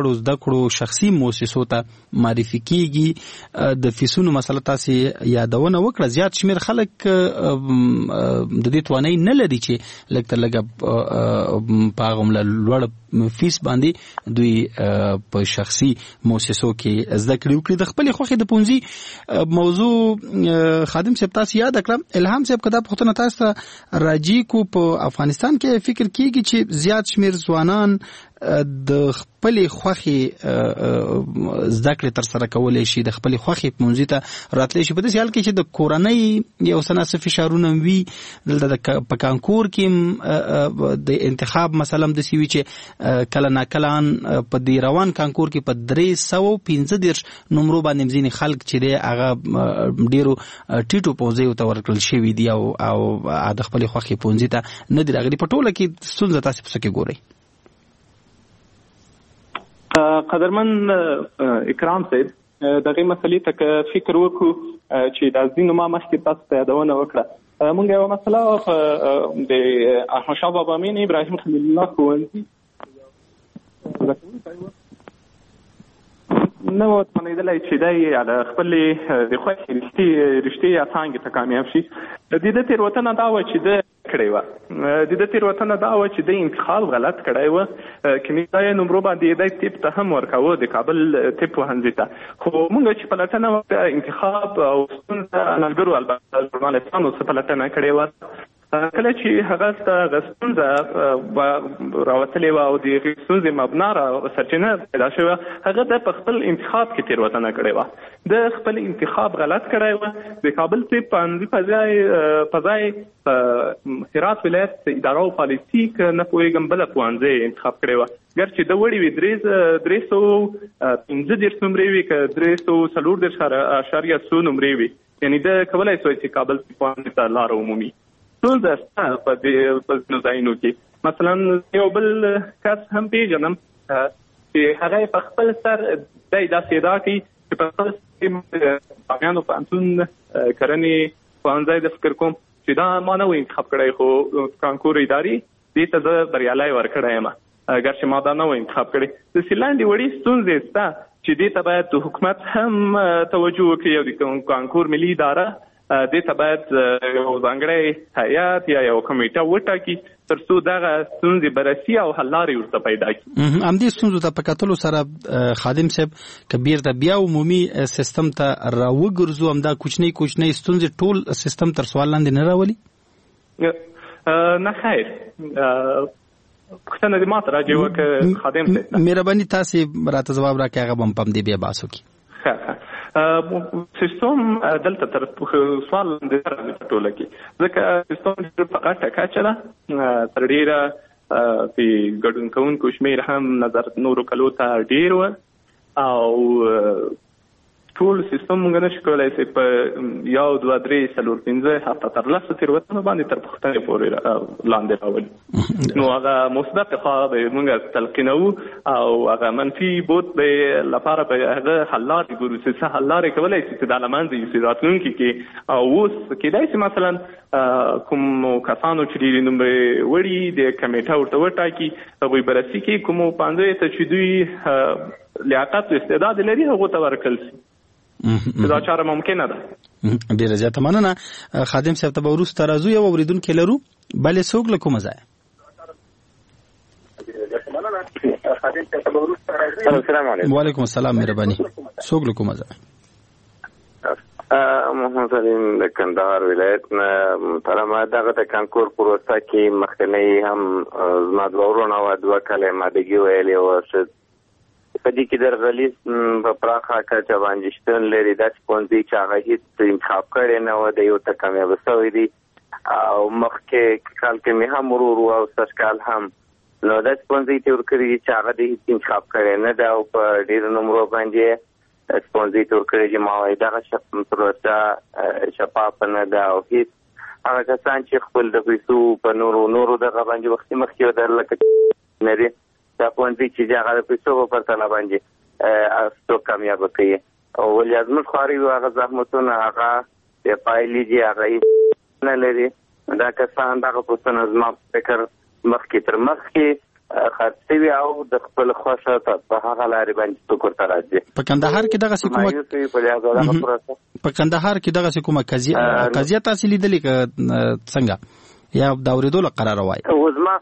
لوړو زده کړو شخصي مؤسسو ته معرفي کیږي د فیسونو مسله تاسو یادونه وکړه زیات شمیر خلک د دې توانای نه لري چې لکه پاغم لوړ فیس باندې دوی په شخصي مؤسسو کې زده کړې وکړي د خپل خوخي د پونځي موضوع خادم صاحب تاسو یاد کړم الهام صاحب کدا پختنه تاسو راجی کو په افغانستان کې فکر کیږي چې زیات شمیر ځوانان د خپل خوخي زده کړې تر سره کولای شي د خپل خوخي پونځي ته راتلی شي په دې حال کې چې د کورنۍ یو سناسه فشارونه وي د په کانکور کې د انتخاب مثلا د سیوی چې کله ناکلان په دی روان کانکور کې په 315 نمبر باندې مزینی خلک چې دی هغه ډیرو ټیټو پوزي ته ورکړل شوی دی او د خپل خوخي پونځي ته نه دی راغلي په ټوله کې ستونزه تاسو په څه کې ګورئ قدرمن اکرام صاحب دغه مسلې ته فکر وکړو چې د ځینو ما مخکې تاسو ته یادونه وکړه مونږ یو مسله د احمد شاه بابا امین ابراهیم خلیل الله ښوونځي نو اتمنېدلای چې دی د خپل د خوښې رښتې یا څانګې ته کامیاب شي د دې تېروتنه دا وه چې د کړی وه د تېروتنه دا وه چې د انتخاب غلط کړی وه کمیسای نمرو باندې د تیپ ته هم ورکاوه د کابل تیپ پوهنځي ته خو موږ چې پلټنه وکړه انتخاب او ستونزه ملګرو البته ژورنالستانو څه پلټنه کړې وه کله چې هغه ستونزه راوتلې وه او د هغې ستونزې مبنا سرچینه پیدا شوه هغه د په خپل انتخاب کې تېروتنه کړې وه د خپل انتخاب غلط کړی وه د کابل طب پوهنځي په ځای هرات ولایت اداره او پالیسي نه پوهېږم بله پوهنځی انتخاب کړې وه ګر چې د وړې وي 315 نمرې وي که 340.0 نمرې وي یعنی د کولی شوی چې کابل پوهنځي ته لاره ومومي ټول د په ځینو ځایونو کې مثلا یو بل کس هم پیژنم چې هغه په خپل سر دی داسې ادعا کوي چې په خپل سر بامیانو پوهنتون کرنې پوهنځی د فکر کوم چې دا ما نه و انتخاب کړی خو کانکور اداري دې ته زه بریالی ورکړی یم اگر چې ما دا نه و انتخاب کړی داسې لاندې وړې ستونزې شته چې دې ته باید د حکومت هم توجه وکړي او د کانکور ملي اداره دې ته باید یو ځانګړی هیات یا یو کمیټه وټاکي تر څو دغه ستونزې بررسي او حل لارې ورته پیدا کړي همدې ستونزو ته په کتلو سره خادم صاحب که بیرته بیا عمومي سیستم ته راوګرځو همدا کوچنۍ ستونزې ټول سیستم تر سوال لاندې نه راولي نه خیر پوښتنه دې ما ته راجع وکړه خادم صاحب مهرباني تاسې راته ځواب راکړئ هغه به هم په همدې بیا بحث وکړي سیستم دلته تر سوال لاندې راځي په ټوله کې ځکه سیستم ډېر په غټه کچه ده تر ډېره په ګډون کوونکو شمېر هم نظر نورو کلو ته ډېر و او ټول سیستم موږ نشو کولی چې په یو دوه درې څلور پنځه هفته تر لسو تېروتنو باندې تر پوښتنې پورې لاندې راولي نو هغه مثبت خوا به موږ تلقینوو او هغه منفي بود به لپاره به هغه حل لارې ګورو چې څه حل لارې کولی شي چې دا له منځه یوسي راتلونکي کې او اوس کیدای شي مثلا کوم کسانو چې ډېرې نمرې وړي د کمیټه ورته وټاکي هغوی بررسي کوي کومو پوهنځیو ته چې دوی لیاقت او استعداد لري هغو ته ورکړل شي دا چاره ممکنه ده ډیره زیاته مننه خادم صاحب ته به وروسته راځو یو اورېدونکی لرو بلې څوک له کومه ځایه السلام علیکم وعلیکم السلام مهرباني څوک له کومه ځایه محمد سلیم د کندهار ولایت نه ترمه دغه د کانکور پروسه کې مخکنی هم زما دوه ورونه وه دوه کاله مادګي ویلې وه په دې کې درغلیز په پراخه کچه باندې شتون لري داسې ښوونځي چې هغه هېڅ انتخاب کړی نه و د یو ته کامیابه شوی دي او مخکې کال کې مې هم ورور و او سږ کال هم نو داسې ښوونځي ته ورکړي دي چې هغه د هېڅ انتخاب کړی نه ده او په ډېرو نمرو باندې ښوونځي ته ورکړي دي ما وایي دغه پروسه شفافه نه ده او هېڅ هغه کسان چې خپل د پیسو په نورو دغه باندې وختي مخکې ودر لکه لري دا پوهنځي چې هغه د پیسو په پرتله باندې څوک کامیابه کوي او ولې ازموږ خواري وي هغه زحمتونه هغه د پایلې دي هغه نه لري دا کسان دغه پوښتنه زما فکر مخکې تر مخکې خاصوي او د خپل خوښه په هغه لارې باندې څوک ورته راځي. په کندهار کې دغه کومه قضیه تاسو لیدلې څنګه یا دا اورېدل قرار وای؟ وزما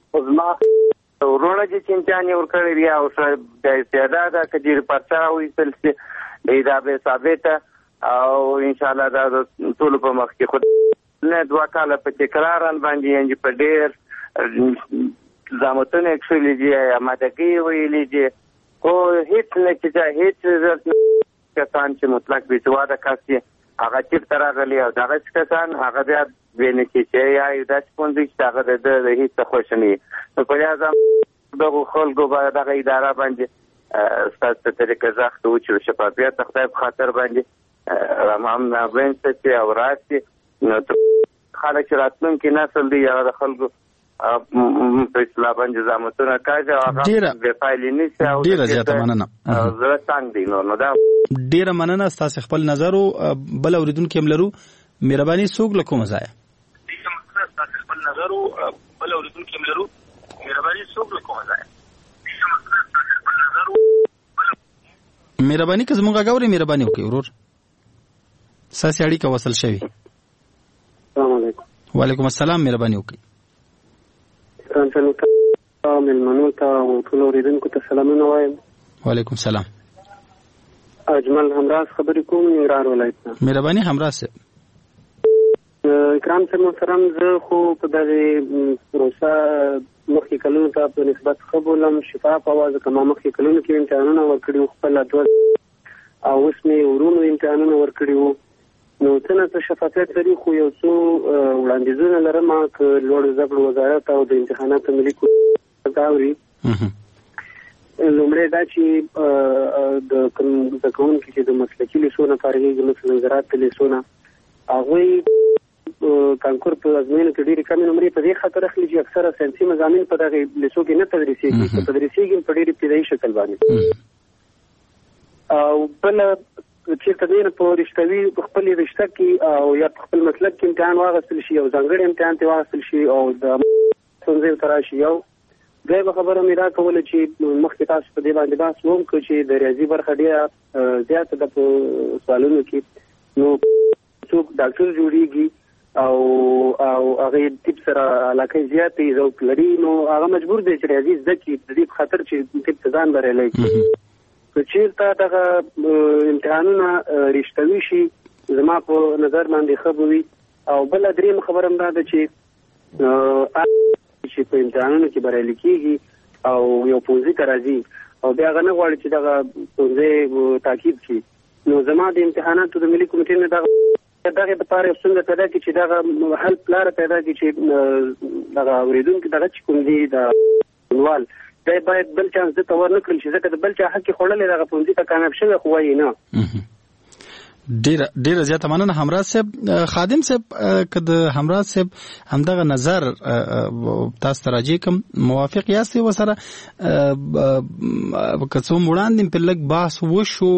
ورونه چې چنچانې ورکړي بیا او د استعداد کډیر پرچا وېستل چې دا به ثابت او ان شاء الله دا ټول په مخ کې خود نه 2 کاله په تکرارن باندې یې په ډېر زامتونه اکشولې دي امادګي ویلې دي او هیڅ نه چې هیڅ کسان چې مطلق بيتواده کاسي هغه چې ترغلي او دغه کسان هغه بیا ویني چې یا د سپوندې چې هغه د هیڅ خوشني نو په لحاظ دغه خلکو باندې دغه اداره باندې ستاسو طریقه زخت او چې شفافیت خدای په خاطر باندې هم وینځ چې او راتي نو خلک راتلونکي نسل دی هغه خلکو په اسلام باندې زموږه کاجه هغه د فایل نشي او ډیره زیاته مننه زه څنګه دی نو دا ډیره مننه تاسو خپل نظر او بل اوریدونکو هم لرو مهرباني سوق لکوم ځای مهرباني که زموږ غاوري مهرباني وکړئ ورور ساسي اړیکه وصل شوی. السلام علیکم. وعلیکم السلام مهرباني وکړئ. ملمنو ته او ټول اوریدونکو ته سلامونه وایم. وعلیکم السلام. اجمل همراز خبرې کوم ننګرهار ولایت نه. مهرباني همراز صاحب. کرام صاحب محترم زه خو په دغه پروسه مخکې کلونو ته په نسبت خبرم شفاف اواز کوم مخکې کلونو کې امتحانونه ورکړي خپل ادوار او اوس مې ورونو امتحانونه ورکړي وو نو څنګه شفافیت لري خو یو څو وړاندیزونه لرم چې لوړ زده کړو وزارت او د امتحاناتو ملي کوري لومړی دا چې د کوونکو چې د مسلکي لیسونه فارغېږي مثلا زراعت لیسونه هغوی کانکور په ازموینو کې ډېرې کمې نمرې په دې خاطر اخلي چې اکثره ساینسي مضامین په دغه لیسو کې نه تدریسېږي په تدریسېږي په ډېر ابتدایي شکل باندې او بل چېرته ډېر په رشتوي خپل رشته کې او یا په خپل مسلک کې امتحان واخیستل شي او ځانګړی امتحان ته واخیستل شي او د ستونزې ته راشي یو دویمه خبره مې دا کوله چې مخکې تاسو په دې باندې بحث وکړو چې د ریاضي برخه ډېره زیاته ده په سوالونو کې نو څوک ډاکټر جوړېږي او هغه طب سره علاقه زیاتې ذوق لري نو هغه مجبور دی چې ریاضي زده کړي د دې خاطر چې طب ته ځان بریالی کړي که چېرته دغه امتحانونه رښتوي شي زما په نظر باندې ښه به وي او بله درېیمه خبره هم دا ده چې په امتحانونو کې بریالي کېږي او یو پوځي ته راځي او بیا هغه نه غواړي چې دغه پوځي تعقیب کړي نو زما د امتحاناتو د ملي کمیټې نه دغه لپاره یو څنګه پیدا کړي چې دغه حل لاره پیدا کړي چې دغه اورېدونکي دغه چې کوم دي د عنوان دی باید بل چانس دته ورنه کړل شي ځکه د بل چا حق یې خوړلی دغه پوځي ته کامیاب شوی خو وایي نه ډیره زیاته مننه همراز صاحب. خادم صاحب که د همراز صاحب همدغه نظر تاسو ته راجع کوم موافق یاست وسره که څوم وړاندې په لږ بحث وشو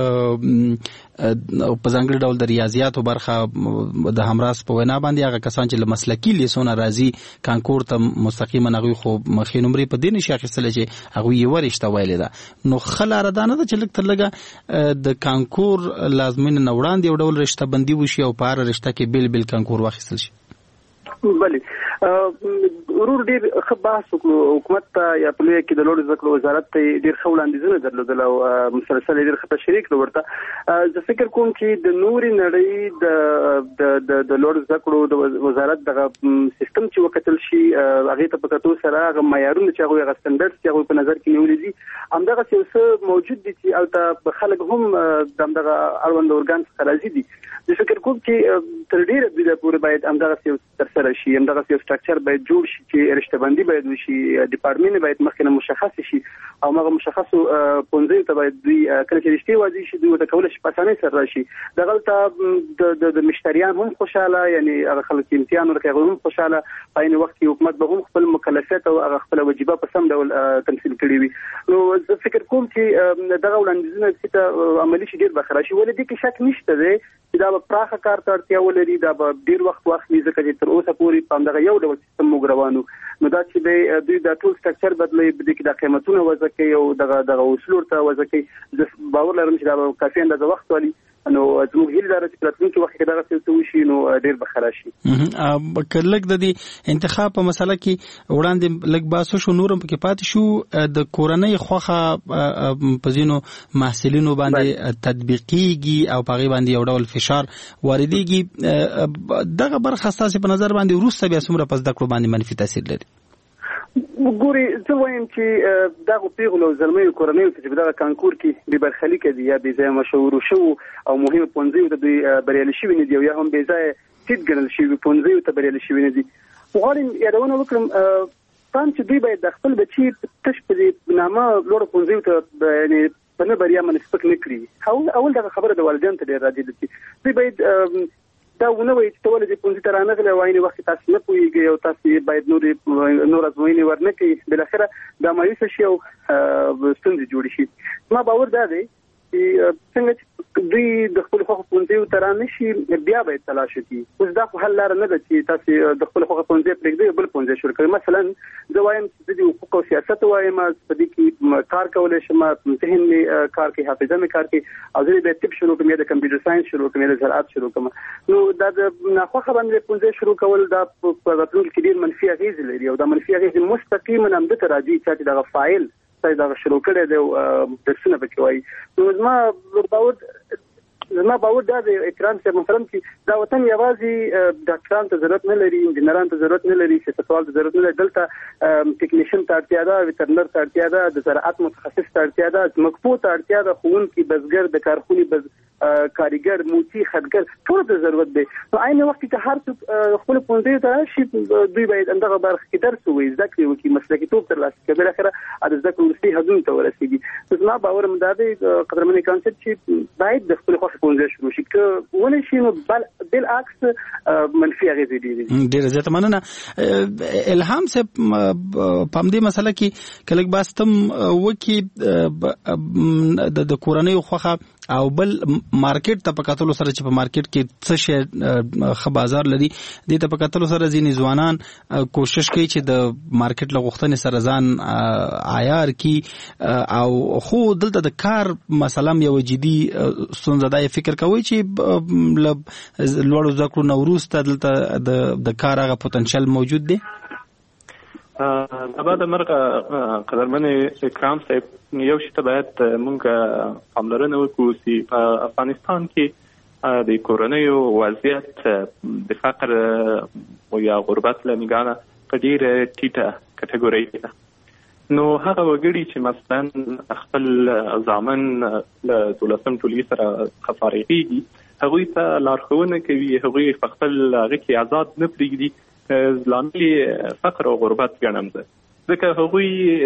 په ځانګړي ډول د ریاضیاتو برخه د همراز په وینا باندې هغه کسان چې له مسلکي لیسونه راځي کانکور ته مستقیما هغوی خو مخې نمرې په دې نشي اخیستلی چې هغوی یې ورشته ویلې ده نو ښه لاره دا نه ده چې لږ تر لږه د کانکور لازمینې نه وړاندې یو ډول رشته بندي وشي او په هره رشته کې بیل کانکور واخیستل شي. بله ورور ډېر ښه بحث وکړو حکومت ته یا په لویه کې د لوړو زده کړو وزارت ته ډېر ښه وړاندیزونه درلودل او مسلسل یې ډېر ښه تشریح کړو ورته زه فکر کوم چې د نورې نړۍ د لوړو زده کړو د وزارت دغه سیستم چې وکتل شي هغې ته په کتو سره هغه معیارونه چې هغوی هغه سټنډرډ چې هغوی په نظر کې نیولي دي همدغسې یو څه موجود دي چې هلته خلک هم د همدغه اړوند ارګان څخه راضي دي زه فکر کوم چې تر ډېره دویده پورې باید همدغسې یو ترسره شي همدغسې یو سټرکچر باید جوړ شي چې رشته بندي باید وشي ډپارټمنټ باید مخکې نه مشخص شي او هغه مشخصو پوهنځیو ته باید دوی کله چې رشتې واضح شي دوی ورته کولی شي په اسانۍ سره راشي دغلته د مشتریان هم خوشحاله یعنې هغه خلک چې امتحان ورکوي هغوی هم خوشحاله په عین وخت کې حکومت به هم خپل مکلفیت او هغه خپله وجیبه په سم ډول تمثیل کړې وي نو زه فکر کوم چې دغه وړاندیزونه چې ته عملي شي ډېر به ښه راشي ولې دې کې شک نشته دی چې دا به پراخه کار ته اړتیا ولري دا به ډېر وخت واخلي ځکه چې تر اوسه پورې په همدغه یو ډول سیستم موږ روانو نو دا چې دوی د ټول سټرکچر بدلوي د کې د قیمتونو وضع کوي او دغه اصول ته وضع کوي د باور لرم چې دا کافي اندازه وخت ولي نو زموږ هیله ده چې راتلونکي وخت کې دغه څه وشي نو ډېر به ښه راشي. کلک د دې انتخاب په مسله کې وړاندې لږ باسو شو نورم پکې پاتې شو د کورنۍ خوخه په ځینو محصلینو باندې تطبیقيږي او په غي باندې یو ډول فشار واردېږي دغه برخه ستاسو په نظر باندې وروسته بیا څومره پس د کړو باندې منفي تاثیر لري؟ ګوري زه وایم چې دغه پیغلو زلمیو کورنیو چې دغه کانکور کې د برخلیک دي یا به ځای مشهور شو او مهم پونځیو د بریالي شوی نه دی یا هم به ځای سید ګڼل شوی پونځیو ته بریالي شوی نه دي. غواړم یادونه وکړم پام چې دوی باید د خپل بچي تش په نامه لوړ پونځیو ته یعنی په نه بریا منسپک نه کړی. اول دغه خبره د والدین ته ډیر راځي چې دوی باید دا ونه وایي چې ټول د پونځي تر نه غلې وخت تاسو نه پوهیږئ او تاسو باید نور ازموینې ورنه کوي بل اخره دا مایوس شي او ستونزې جوړ شي. ما باور دا دی چې څنګه دوی د خپل خو پونځي تر نه شي بیا باید تلاش وکړي. اوس دا خو حل لار نه ده چې تاسو د خپل خو پونځي پرېږدئ بل پونځي شروع کړئ. مثلا زه وایم چې د حقوق او سیاست وایم په دې کې کار کولای شم امتحان می کار کوي حافظه می کار کوي او زه به طب شروع کوم یا د کمپیوټر ساينس شروع کوم یا د زراعت شروع کوم. نو دا د ناخوخه باندې پونځي شروع کول دا په راتلونکي کې ډېر منفي اغیز لري او دا منفي اغیز مستقیما هم د تراجی چې د فایل دا شروع کړی دی درسونه پکې وایي. نو زما باور دا د اکرام صاحب محترم چې دا وطن یوازې ډاکټران ته ضرورت نه لري انجینران ته ضرورت نه لري سیاستوال ته ضرورت نه لري دلته ټیکنیشن ته اړتیا ده ویټرنر ته اړتیا ده د زراعت متخصص ته اړتیا ده مکفو ته اړتیا ده ښوونکي بزګر د کارخونې کاریګر موچی خدګر ټول ته ضرورت دی. په عین وخت کې هر څوک خپل پونځي ته شي دوی باید اندغه برخه کې درس وایي ځکه یو کې مسلکي توپ تر لاسه کې بل اخره د ځکه ورسي حدود ته ورسیږي. زما باور مداده قدرمنې کانسپټ چې باید د خپل خو پونځي شروع شي که ونه شي نو بل عکس منفي اغیز دي. ډیر زیات مننه الهام صاحب په دې مسله کې کله باستم وکي د کورنۍ خوخه او بل مارکیټ ته پکاتلو سره چې په مارکیټ کې څه شي خ بازار لري د ته پکاتلو سره ځینې ځوانان کوشش کوي چې د مارکیټ لغښتنې سره ځان عیار کی او خو دلته د کار مثلا یو جدي ستونزه فکر کوي چې لوړو ذکر نو وروسته دلته د کار هغه پوتنشل موجود دی. دا د مرګ قدرمنې اکرام صاحب یو شی ته باید مونږ پاملرنه وکړو چې په افغانستان کې د کورنیو وضعیت د فقر او یا غربت له نګانه په ډیره ټیټه کټګوري ده. نو هغه وګړي چې مثلا خپل ځامن له 12م ټولګي سره خفارېږي هغوی ته لارښوونه کوي هغوی په خپل هغه کې آزاد نه پرېږدي لامل فقر او غربت ګڼم زه ځکه هغوی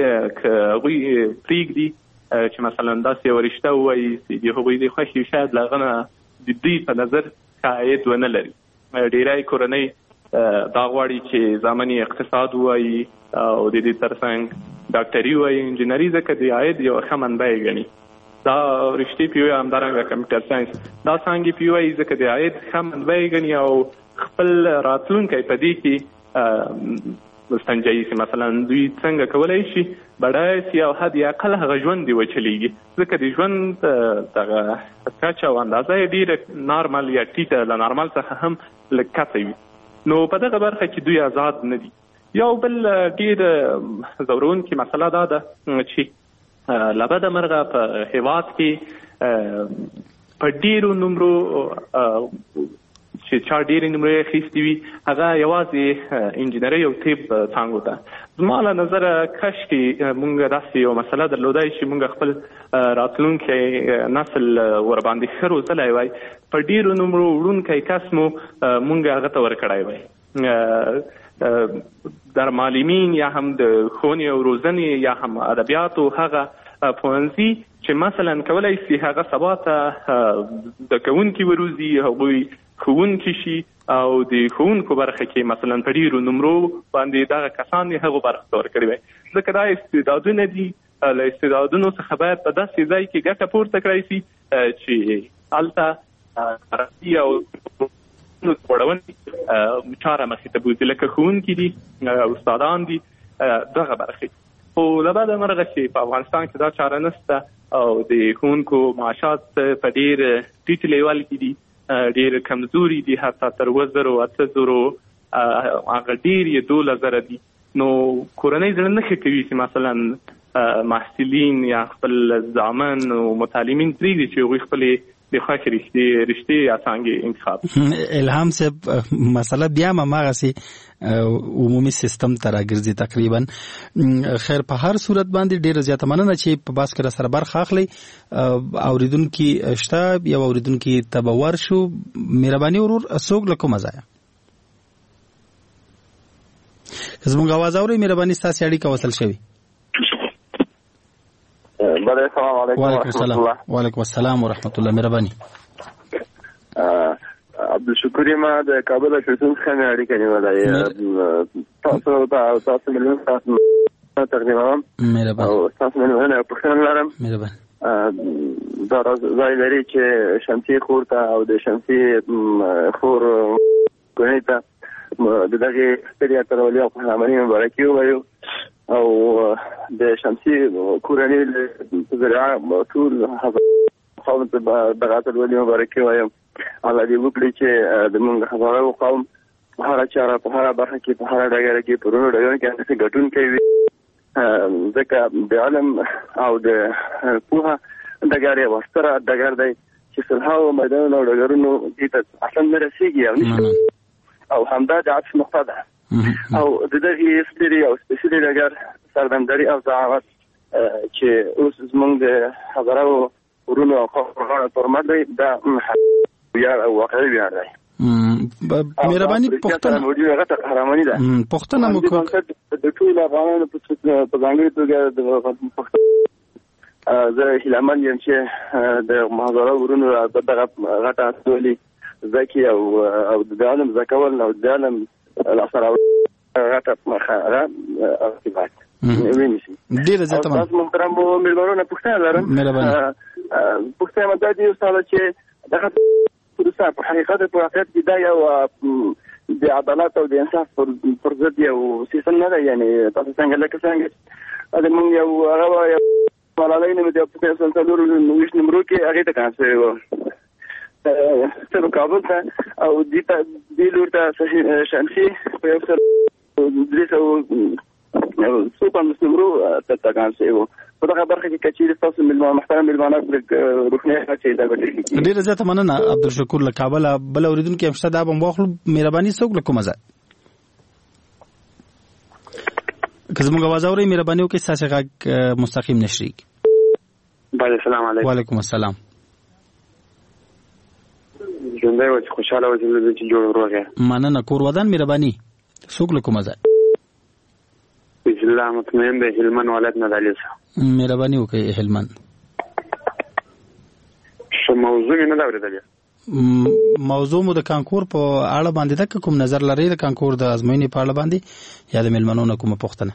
پرېږدي چې مثلا داسې یو رشته ووایي چې د هغوی د خوښې شاید له هغه نه د دوی په نظر عاید ونه لري. ډېری کورنۍ دا غواړي چې زامن اقتصاد ووایي او د دې ترڅنګ ډاکټري ووایي انجینري ځکه د عاید یو ښه منبع یې ګڼي. دا رشتې پی وایي همدارنګه کمپیوټر ساینس دا څانګې پی وایي ځکه د عاید ښه منبع یې ګڼي او خپل راتلونکی په دې کې مستنجي چې مثلا دوی څنګه کولای شي بډای سي او حد یا اقل هغه ژوند دی وچلیږي ځکه د ژوند دغه کچه او اندازه ډیره نارمال یا ټیټه له نارمال څخه هم لکته وي. نو په دغه برخه کې دوی آزاد نه دي. یو بل ډیر ضرورونکې مسله دا ده چې لبده مرغه په هیواد کې په ډیرو نمرو چې چا ډېرې نمرې اخیستې وي هغه یوازې انجینري او طب څانګو ته. زما له نظره کاشکې موږ داسې یو مسله درلودای چې موږ خپل راتلونکی نسل ورباندې ښه روزلی وای په ډېرو نمرو وړونکی کس مو موږ هغه ته ورکړی وای. در معلمین یا هم د ښوونې او روزنې یا هم ادبیاتو هغه پوهنځي چې مثلا کولی شي هغه سبا ته د کوونکي وروزي هغوی ښوونکي شي او د ښوونکو برخه کې مثلا په ډېرو نمرو باندې دغه کسان یې هغو برخه ته ورکړي وای ځکه دا استعدادونه دي. له استعدادونو څخه باید په داسې ځای کې ګټه پورته کړی شي چې هلته عربي او نو وړون چاره مخې ته بوځي لکه ښوونکي دي استادان دي دغه برخې خو له بعده مرغه چې په افغانستان کې دا چاره نشته او د ښوونکو معاشات په ډېر ټیټ لیول کې دي ډېر کمزوري دي حتی تر 2,800 هغه ډېر یې 12,000 دي نو کورنۍ زړه نه ښه کوي چې مثلا محصلین یا خپل زامن او متعلمین پرېږدي چې هغوی خپلې د خوښې رشتې یا څانګې انتخاب. الهام صاحب مسله بیا هماغسې عمومي سیستم ته راګرځي تقریبا. خیر په هر صورت باندې ډېره زیاته مننه چې په بحث کې راسره برخه اخلئ. اوریدونکي شته یو اوریدونکي ته به ورشو. مهرباني ورور څوک له کومه ځایه که زموږ اواز اورئ مهرباني ستاسې اړیکه وصل شوي. السلام علیکم ورحمۃ الله. وعلیکم السلام ورحمۃ الله. مهرباني. عبدالشکور ما د کابل شتون خانه اړیکه نیولای تاسو ملون تاسو تقریبا مهرباني او تاسو ملون پښتون لرم. مهرباني. دا ځای لري چې شمسي خور ته او د شمسي خور کونې ته د دغه ستړیا ترولیا په نامه مبارکي وایو او د شمسي کورنۍ په ذریعه ټول قوم ته دغه ترولیا مبارکي وایم. الله دې وکړي چې د موږ هغه قوم په هر چاره په هر برخه کې په هر ډګر کې په ورونو ډګر کې هڅه ګټون کوي ځکه د علم او د پوهه ډګر یې وستره ډګر دی چې صلح او میدان او ډګرونو دې ته اصلا نه رسیږي او همدا د عطف نقطه ده او د دغه ستړي او سپیشلي ډګر سردمداري او دعوت چې اوس زموږ د حضرو ورونو او خبرونه ترمنځ دی دا بیا واقعي بیا دی. مهرباني پښتنه مو کو د ټول افغانانو په ځانګړي توګه د زه هیلمن یم چې د محاضره ورونو دغه غټه استولي ذکی او د علم زکول او د علم لاسره غټه مخاره ارتباط ویني. ډیره زیاته تاسو محترم ملګرو پښتنه لرم. پښتنه مده دي استاد چې دغه پروسه په حقیقت په واقعیت کې دا یو د عدالت او د انصاف پر ضد یو سیستم نه دی. یعنی تاسو څنګه لکه د موږ یو هغه ملالۍ نه د په سلطنور نوښت نمبر کې هغه ته کانسه څه کابل ته او د لورته شمسي په یو څه درې څو پنځه نمبر ته کانسه په دغه برخه کې کچېرې تاسو محترم ملمانه روښنه چې دا ګټي. ډیره زیاته مننه عبدالشکور له کابل. بل اوریدونکي هم شته دا به واخلو. مهرباني څوک له کومه ځای که زموږ اواز اورئ مهرباني وکړئ ستاسې غږ مستقیم نشریږي. بله السلام علیکم. وعلیکم السلام. ژوندی و چې خوشحاله و چې جوړ روغ یې. مننه. کور ودان مهرباني څوک له کومه ځای بسم الله مطمئن دی هلمند ولایت نه دالیسه. مهرباني وکړئ هلمند. څه موضوع نه دا ورته موضوع مو د کانکور په اړه باندې ده کوم نظر لرئ د کانکور د ازموینې په اړه باندې یا د ملمنو نه کومه پوښتنه؟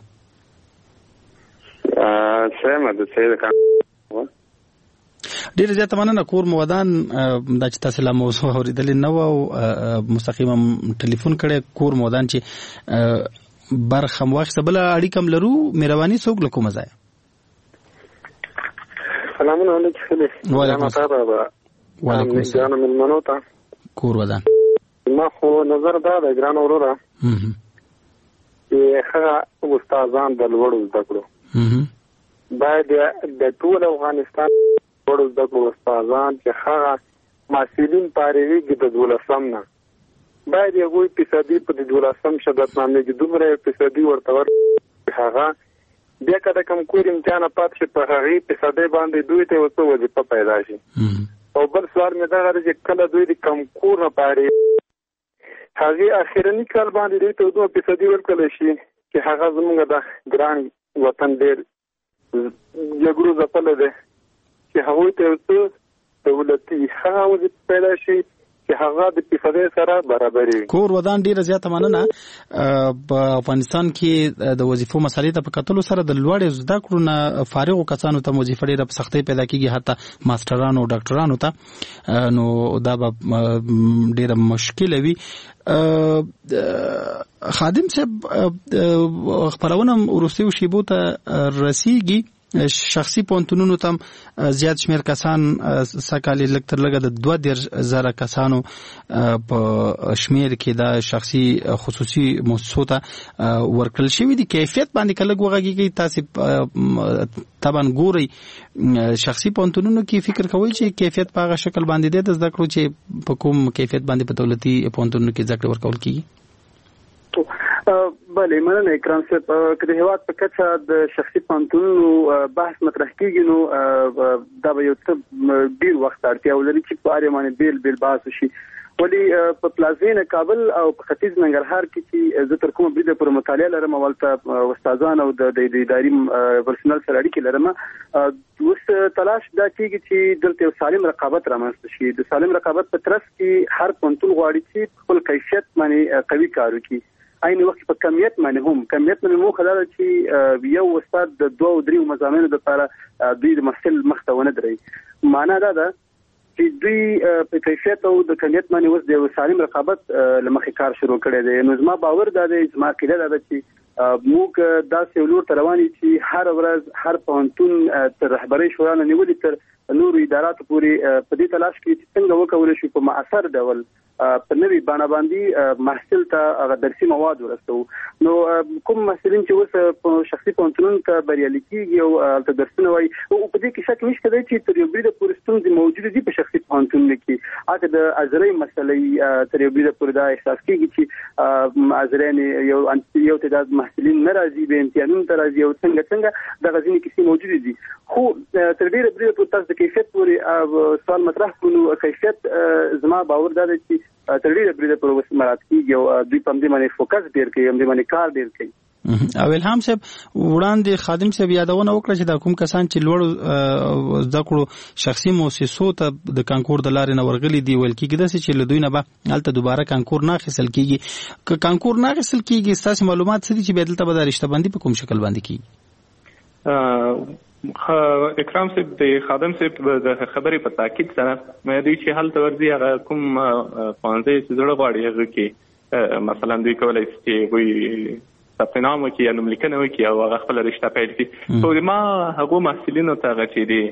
سمه ده چې د کانکور ډیره زیاته مننه. کور مو ودان دا چې تاسو له موضوع اوریدلې نه و مستقیما ټلیفون کړی کور مو ودان چې برخه واخیسته. بل اړیکه هم لرو. مهرباني څوک له کومه ځای؟ سلامونه علیکم. وعلیکم السلام. وعلیکم السلام. ملمنو ته کور ودان. ما خو نظر دا د ګران وروره چې هغه استادان د لوړو زده کړو باید د ټول افغانستان لوړو زده کړو استادان چې هغه محصلین پاروي کې د 12 نه باید یو فیصدي په 12 شهادتنامې کې دومره فیصدي ورته هغه بیا کله کوم کور امتحان پات شي په هغه فیصدي باندې دوی ته وڅو وظیفه پیدا شي. او بل سوال مې دا غواړي چې کله دوی د کم کور نه پاره هغه اخیرنی کال باندې دوی ته 2% ورکړل شي چې هغه زموږ د ګران وطن ډېر جګړو ځپل دی چې هغه ته دولتي هغه وظیفه پیدا شي چې هغه د فیصدي سره برابر وي. کور ودان ډیره زیاته مننه. په افغانستان کې د وظیفو مسالې ته په کتلو سره د لوړ زده کړو نه فارغو کسانو ته وظیفه ډیره په سختۍ پیدا کیږي، حتی ماسترانو او ډاکټرانو ته، نو دا به ډیره مشکل وي. خادم صاحب خبرونه ورستیو شیبو ته رسیږي، شخصي پونتونونو تم زیات شمیر کسان سکالي لکتر لګه د 2000 کسانو په شمیر کې دا شخصي خصوصي مؤسسو ته ورکل شوی دي. کیفیت باندې کله وګږي تاسو طبعا ګوري شخصي پونتونونو کې فکر کوئ چې کیفیت په هغه شکل باندې د زده کړو چې په کوم کیفیت باندې په دولتي پونتونونو کې زده کړه ورکول کیږي؟ بله مننه اکرام صاحب. که د هیواد په کچه د شخصي پوهنتونونو بحث مطرح کیږي نو دا به یو څه ډیر وخت اړتیا ولري چې په اړه باندې بیل بحث وشي. ولی په پلازمینه کابل او په ختیځ ننګرهار کې چې زه تر کومه بریده پر مطالعه لرم، ولته استادان او د اداري پرسونل سره اړیکې لرم، اوس تلاش دا کیږي چې دلته یو سالم رقابت رامنځته شي. د سالم رقابت په ترڅ کې هر پوهنتون غواړي چې خپل کیفیت باندې قوي کار وکړي، عین وخت په کمیت باندې هم کمیت باندې مو خلل چې یو استاد د 2-3 مضامینو لپاره دوی د محصل مختونه دري. معنا دا ده چې دوی په کیفیت او د کمیت باندې اوس د سالم رقابت لمخې کار شروع کړي دي. نو زما باور دا دی، زما عقیده دا ده چې موږ داسې ولور ترواني چې هر ورځ هر پوهنتون تر رهبرۍ شورا نه نیولې تر نورو اداراتو پورې په دې تلاش کې چې څنګه وکولای شي په مؤثر ډول په نوې بڼه باندې محصل ته هغه درسي مواد ورسوو. نو کوم محصلین چې اوس په شخصي پوهنتونونو ته بریالي کیږي او ته درسونه وایي، او په دې کې شک نشته دی چې تر یو بریده پورې ستونزې موجودې دي په شخصي پوهنتونونو کې. هغه د ازرې مسلې تر یو بریده پورې دا احساس کیږي چې ازرې یو تعداد محصلین ناراضي به امتحانونو ته راځي او څنګه د غزنی کې موجودې دي. خو تر ډیره بریده پورې تاسو د کیفیت پورې سوال مطرح کړو. کیفیت زما باور دا دی چې تر ډیره بریده پورې وسمرات کیږي او دوی په دې باندې فوکس ډیر کوي، هم دې باندې کار ډیر کوي. او الهام صاحب وړاندې خادم صاحب یادونه وکړه چې دا کوم کسان چې لوړ زده کړو شخصي مؤسسو ته د کانکور د لارې نه ورغلي دي، ویل کېږي داسې چې له دوی نه به هلته دوباره کانکور نه اخیستل کېږي. که کانکور نه اخیستل کېږي ستاسو معلومات څه دي چې بیا دلته به دا رشته بندي په کوم شکل باندې کېږي؟ اکرام صاحب د خادم صاحب د خبرې په تاکید سره مې دوی چې هلته ورځي هغه کوم پوهنځی چې زړه غواړي هغه کې مثلا دوی کولی شي چې هغوی ثبت نام وکړي یا نوملیکنه وکړي او هغه خپله رشته پیل کړي. خو ما هغو محصلینو ته هغه چې د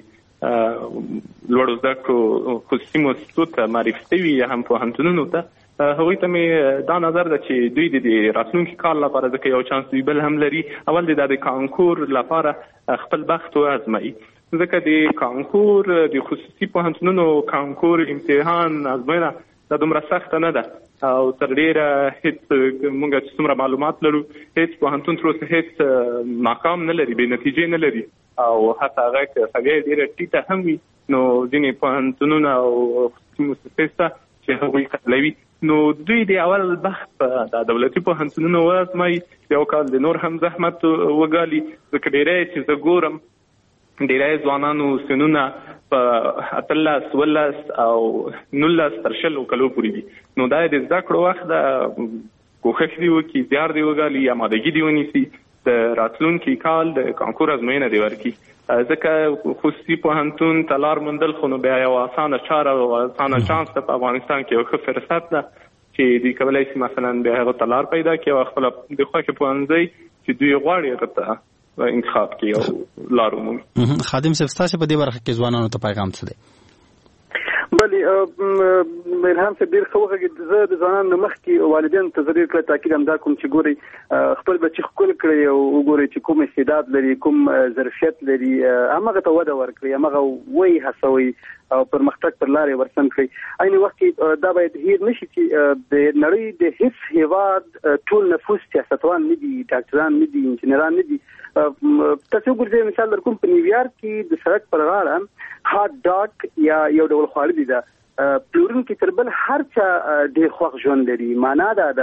لوړو زده کړو خصوصي مؤسسو ته معرفي شوي یا هم پوهنتونونو ته، هغوی ته مې دا نظر ده چې دوی د راتلونکي کال لپاره ځکه یو چانس دوی بل هم لري، اول د کانکور لپاره خپل بخت وازمایي. ځکه د کانکور د خصوصي پوهنتونونو کانکور امتحان ازموینه دا دومره سخته نه ده او تر ډیره هیڅ موږ چې څومره معلومات لرو هیڅ پوهنتون تر اوسه هیڅ ناکام نه لري، بې نتیجې نه لري، او حتی هغه که سویه ډیره ټیټه هم وي نو ځینې پوهنتونونه او خصوصي مؤسسې ته چې هغوی قبلوي نو دوی د اول بخت په د دولتي پوهنتونونو وازمایي، یو کال د نور هم زحمت وګالي. ځکه ډیری چې زه ګورم ډیری ځوانانو سنونه په 18 19 او 19 تر 20 کلو پورې دي. نو دا د زده کړو وخت د کوښښ دی وکړي، زیار دی وګالي، آمادګي دی ونیسي، د راتلونکي کال د کانکور ازموینه دی ورکړي. ځکه خصوصي پوهنتون ته لار موندل خو نو بیا یو اسانه چاره او اسانه چانس ده په افغانستان کې، یو ښه فرصت ده چې دوی کولی شي مثلا بیا هغه ته لار پیدا کړي او خپله د خوښې پوهنځی چې دوی غواړي هغه ته انتخاب کړي او لار ومومي. خادم صاحب ستاسو په دې برخه کې ځوانانو ته پیغام څه دی؟ بلی الهام صاحب ډیر ښه وغږېد. زه د ځوانانو مخکې والدینو ته زه ډېر کله تاکید همدا کوم چې ګورئ خپل بچي ښکل کړئ او وګورئ چې کوم استعداد لري، کوم ظرفیت لري، همغه ته وده ورکړئ، همغه ویې هڅوئ او پرمختګ پر لارې ورسم کړئ. عین وخت کې دا باید هیر نشي چې د نړۍ د هیڅ هیواد ټول نفوس سیاستوان نه دي، ډاکټران نه دي، انجینران نه دي. تاسو وګورئ مثال در کوم په نیویارک کې د سړک پر غاړه هات ډاګ یا یو ډول خواړه دي، دا پلورونکي تر بل هر چا ډېر خوښ ژوند لري. معنا دا ده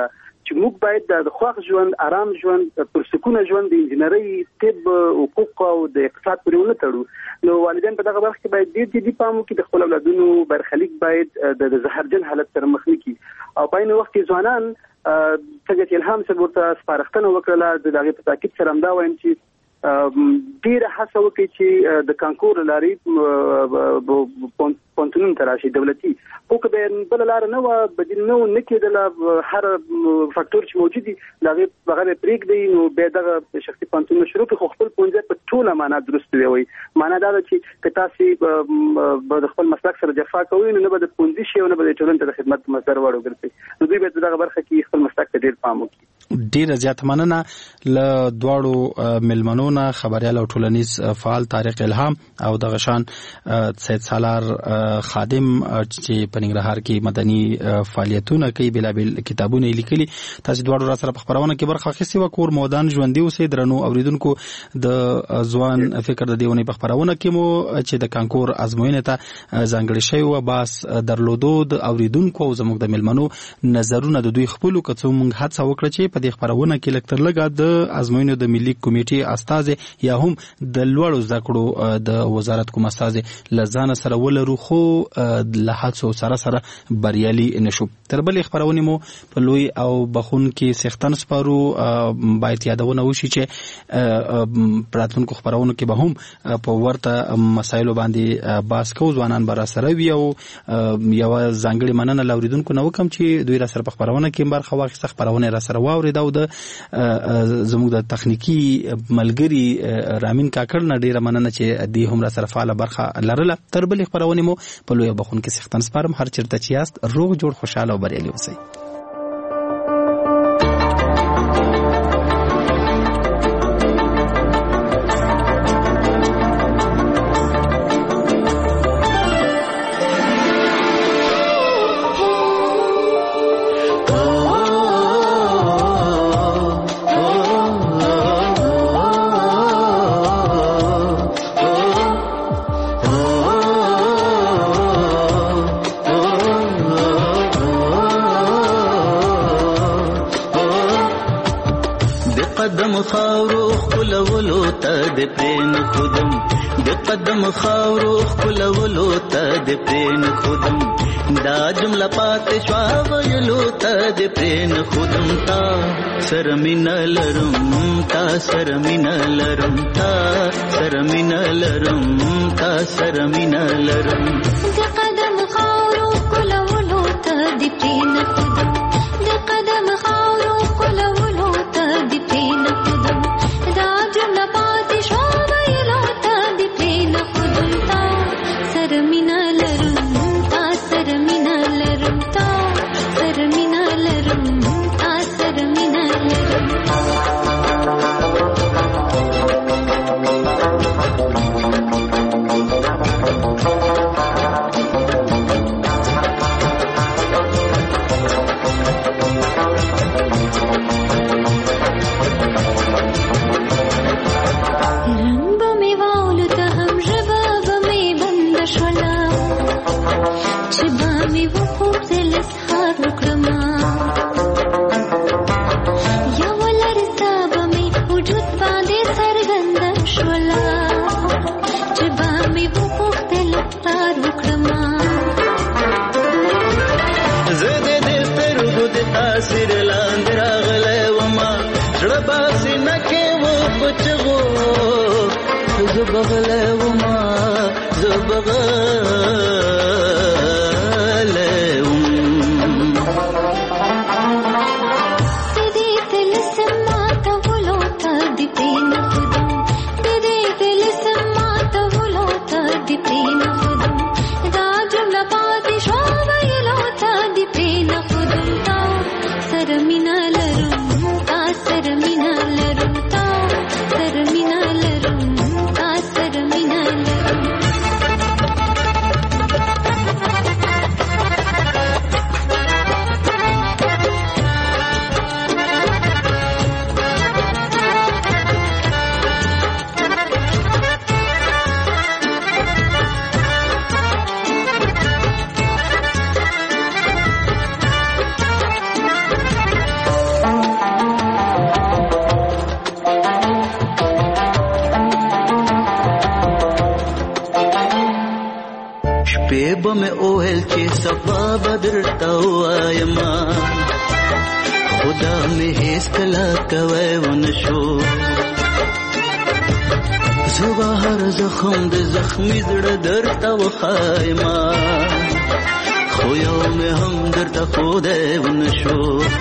چې موږ باید د خوښ ژوند، آرام ژوند، پرسکونه ژوند د انجنیري، طب، حقوق او د اقتصاد پورې ونه تړو. نو والدین په دغه برخه کې باید ډېر جدي پام وکړي، د خپل اولادونو برخلیک باید د زهرجن حالت سره مخ نه کړي او په عین وخت کې ځوانان څنګه چې الهام صاحب ورته سپارښتنه وکړله، د هغې په تاکید سره همدا وایم چې ډیره هڅه وکړي چې د کانکور لارې پونتونون ته راشي دولتي، خو که بل لار نه وه، بدیل نه و، نه کېدله، هر فاکتور چې موجود دي هغه به پرېږدي، نو بیا دغه شخصي پونتونونه شروع کړي، خو خپل پوهنځی په ټوله معنا درست وي. معنا دا ده چې که تاسې به د خپل مسلک سره جفا کوئ، نو نه به د پوهنځي شي او نه به د ټولنې ته د خدمت مصدر وړ وګرځئ. نو دوی باید دغه برخه کې خپل مسلک ته ډېر پام وکړي. ډېره زیاته مننه له دواړو مېلمنو نه، خبریال او ټولنیز فعال طارق الهام او د غشان سید سالار خادم چې په ننګرهار کې مدني فعالیتونه کوي، بلابل کتابونه لیکلي. تاسو دواړو را سره په خبرونه کې برخه اخیستې وه. کور مودان ژوندي اوسئ. درنو اوریدونکو، د ځوان فکر د دیونې په خبرونه کې مو چې د کانکور ازموینې ته ځانګړې شوی و باس درلودو د اوریدونکو او زموږ د مېلمنو نظرونه د دوی خپلو که څه موږ هڅه وکړه چې په دې خبرونه کې لږ تر لږه د ازموینو د ملي کمیټې استازي یا هم د لوړو زده کړو د وزارت کوم استازي له ځانه سره ولرو، خو له هڅو سره سره بریالي نشو. تر بلې خبرونې مو په لوی او بخون کې سختن سپارو. باید یادونه وشي چې پراتونکو خبرونو کې به هم په ورته مسایلو باندې باس کوو. ځوانان به را سره وي او یوه ځانګړې مننه له اوریدونکو نه وکړم چې دوی را سره په خبرونه کې برخه واخیسته، خبرونه را سره واورېده او د زموږ د تخنیکي ملګري رامین کاکړ نه ډېره مننه چې دوی هم را سره فعاله برخه لرله. تر بلې خبرونې مو په لوی بخون کې سختن سپارم. هر چېرته چې یاست روغ جوړ خوشحاله او بریالي اوسئ. خاورو خپلولو ته د پرین خودم، د قدم خاورو خپلولو ته د پرین خودم، دا جمله پاتې شوه ویلو ته د پرین خودم. تا سره مینه لرم، تا سره مینه لرم، تا سره مینه لرم، تا سره مینه لرم. د قدم خاورو خپلولو ته د پرین خودم، د قدم خاورو خپلولو ته د پرین خودم، دا جمله پاتې شوه ویلو ته د پرین خودم. تا سره مینه لرم، تا سره مینه لرم، تا سره مینه لرم، تا سره مینه لرم. مې اوهل چې صفا بدرته وایما خدا مې هیڅ کله کوي ونشو زه هر زخم د زخمي زړه درته وخایما خو یو مې هم درته خدای ونشو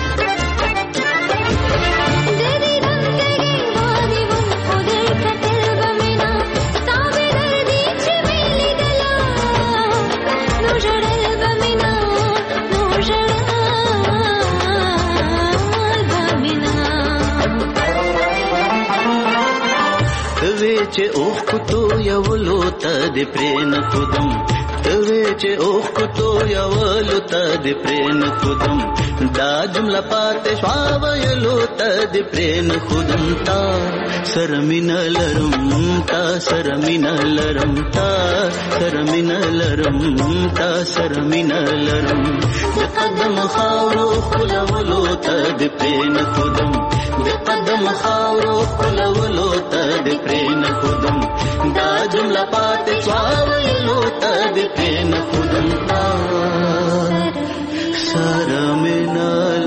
چې اوخ کوتو یولو ته د پرین خودم توی چې اوخ کوتو یولو ته د پرین خودم دا جمله پاتې شوا ویلو ته د پرین خودم تا سرمین لرم تا سرمین لرم تا سرمین لرم تا سرمین لرم د قدم خاورو خلولو ته د پرین خودم د قدم خاورو خلولو ته د پرین خودم دا جمله پاتې شوا ویلو ته د پرین خودم تا سرمین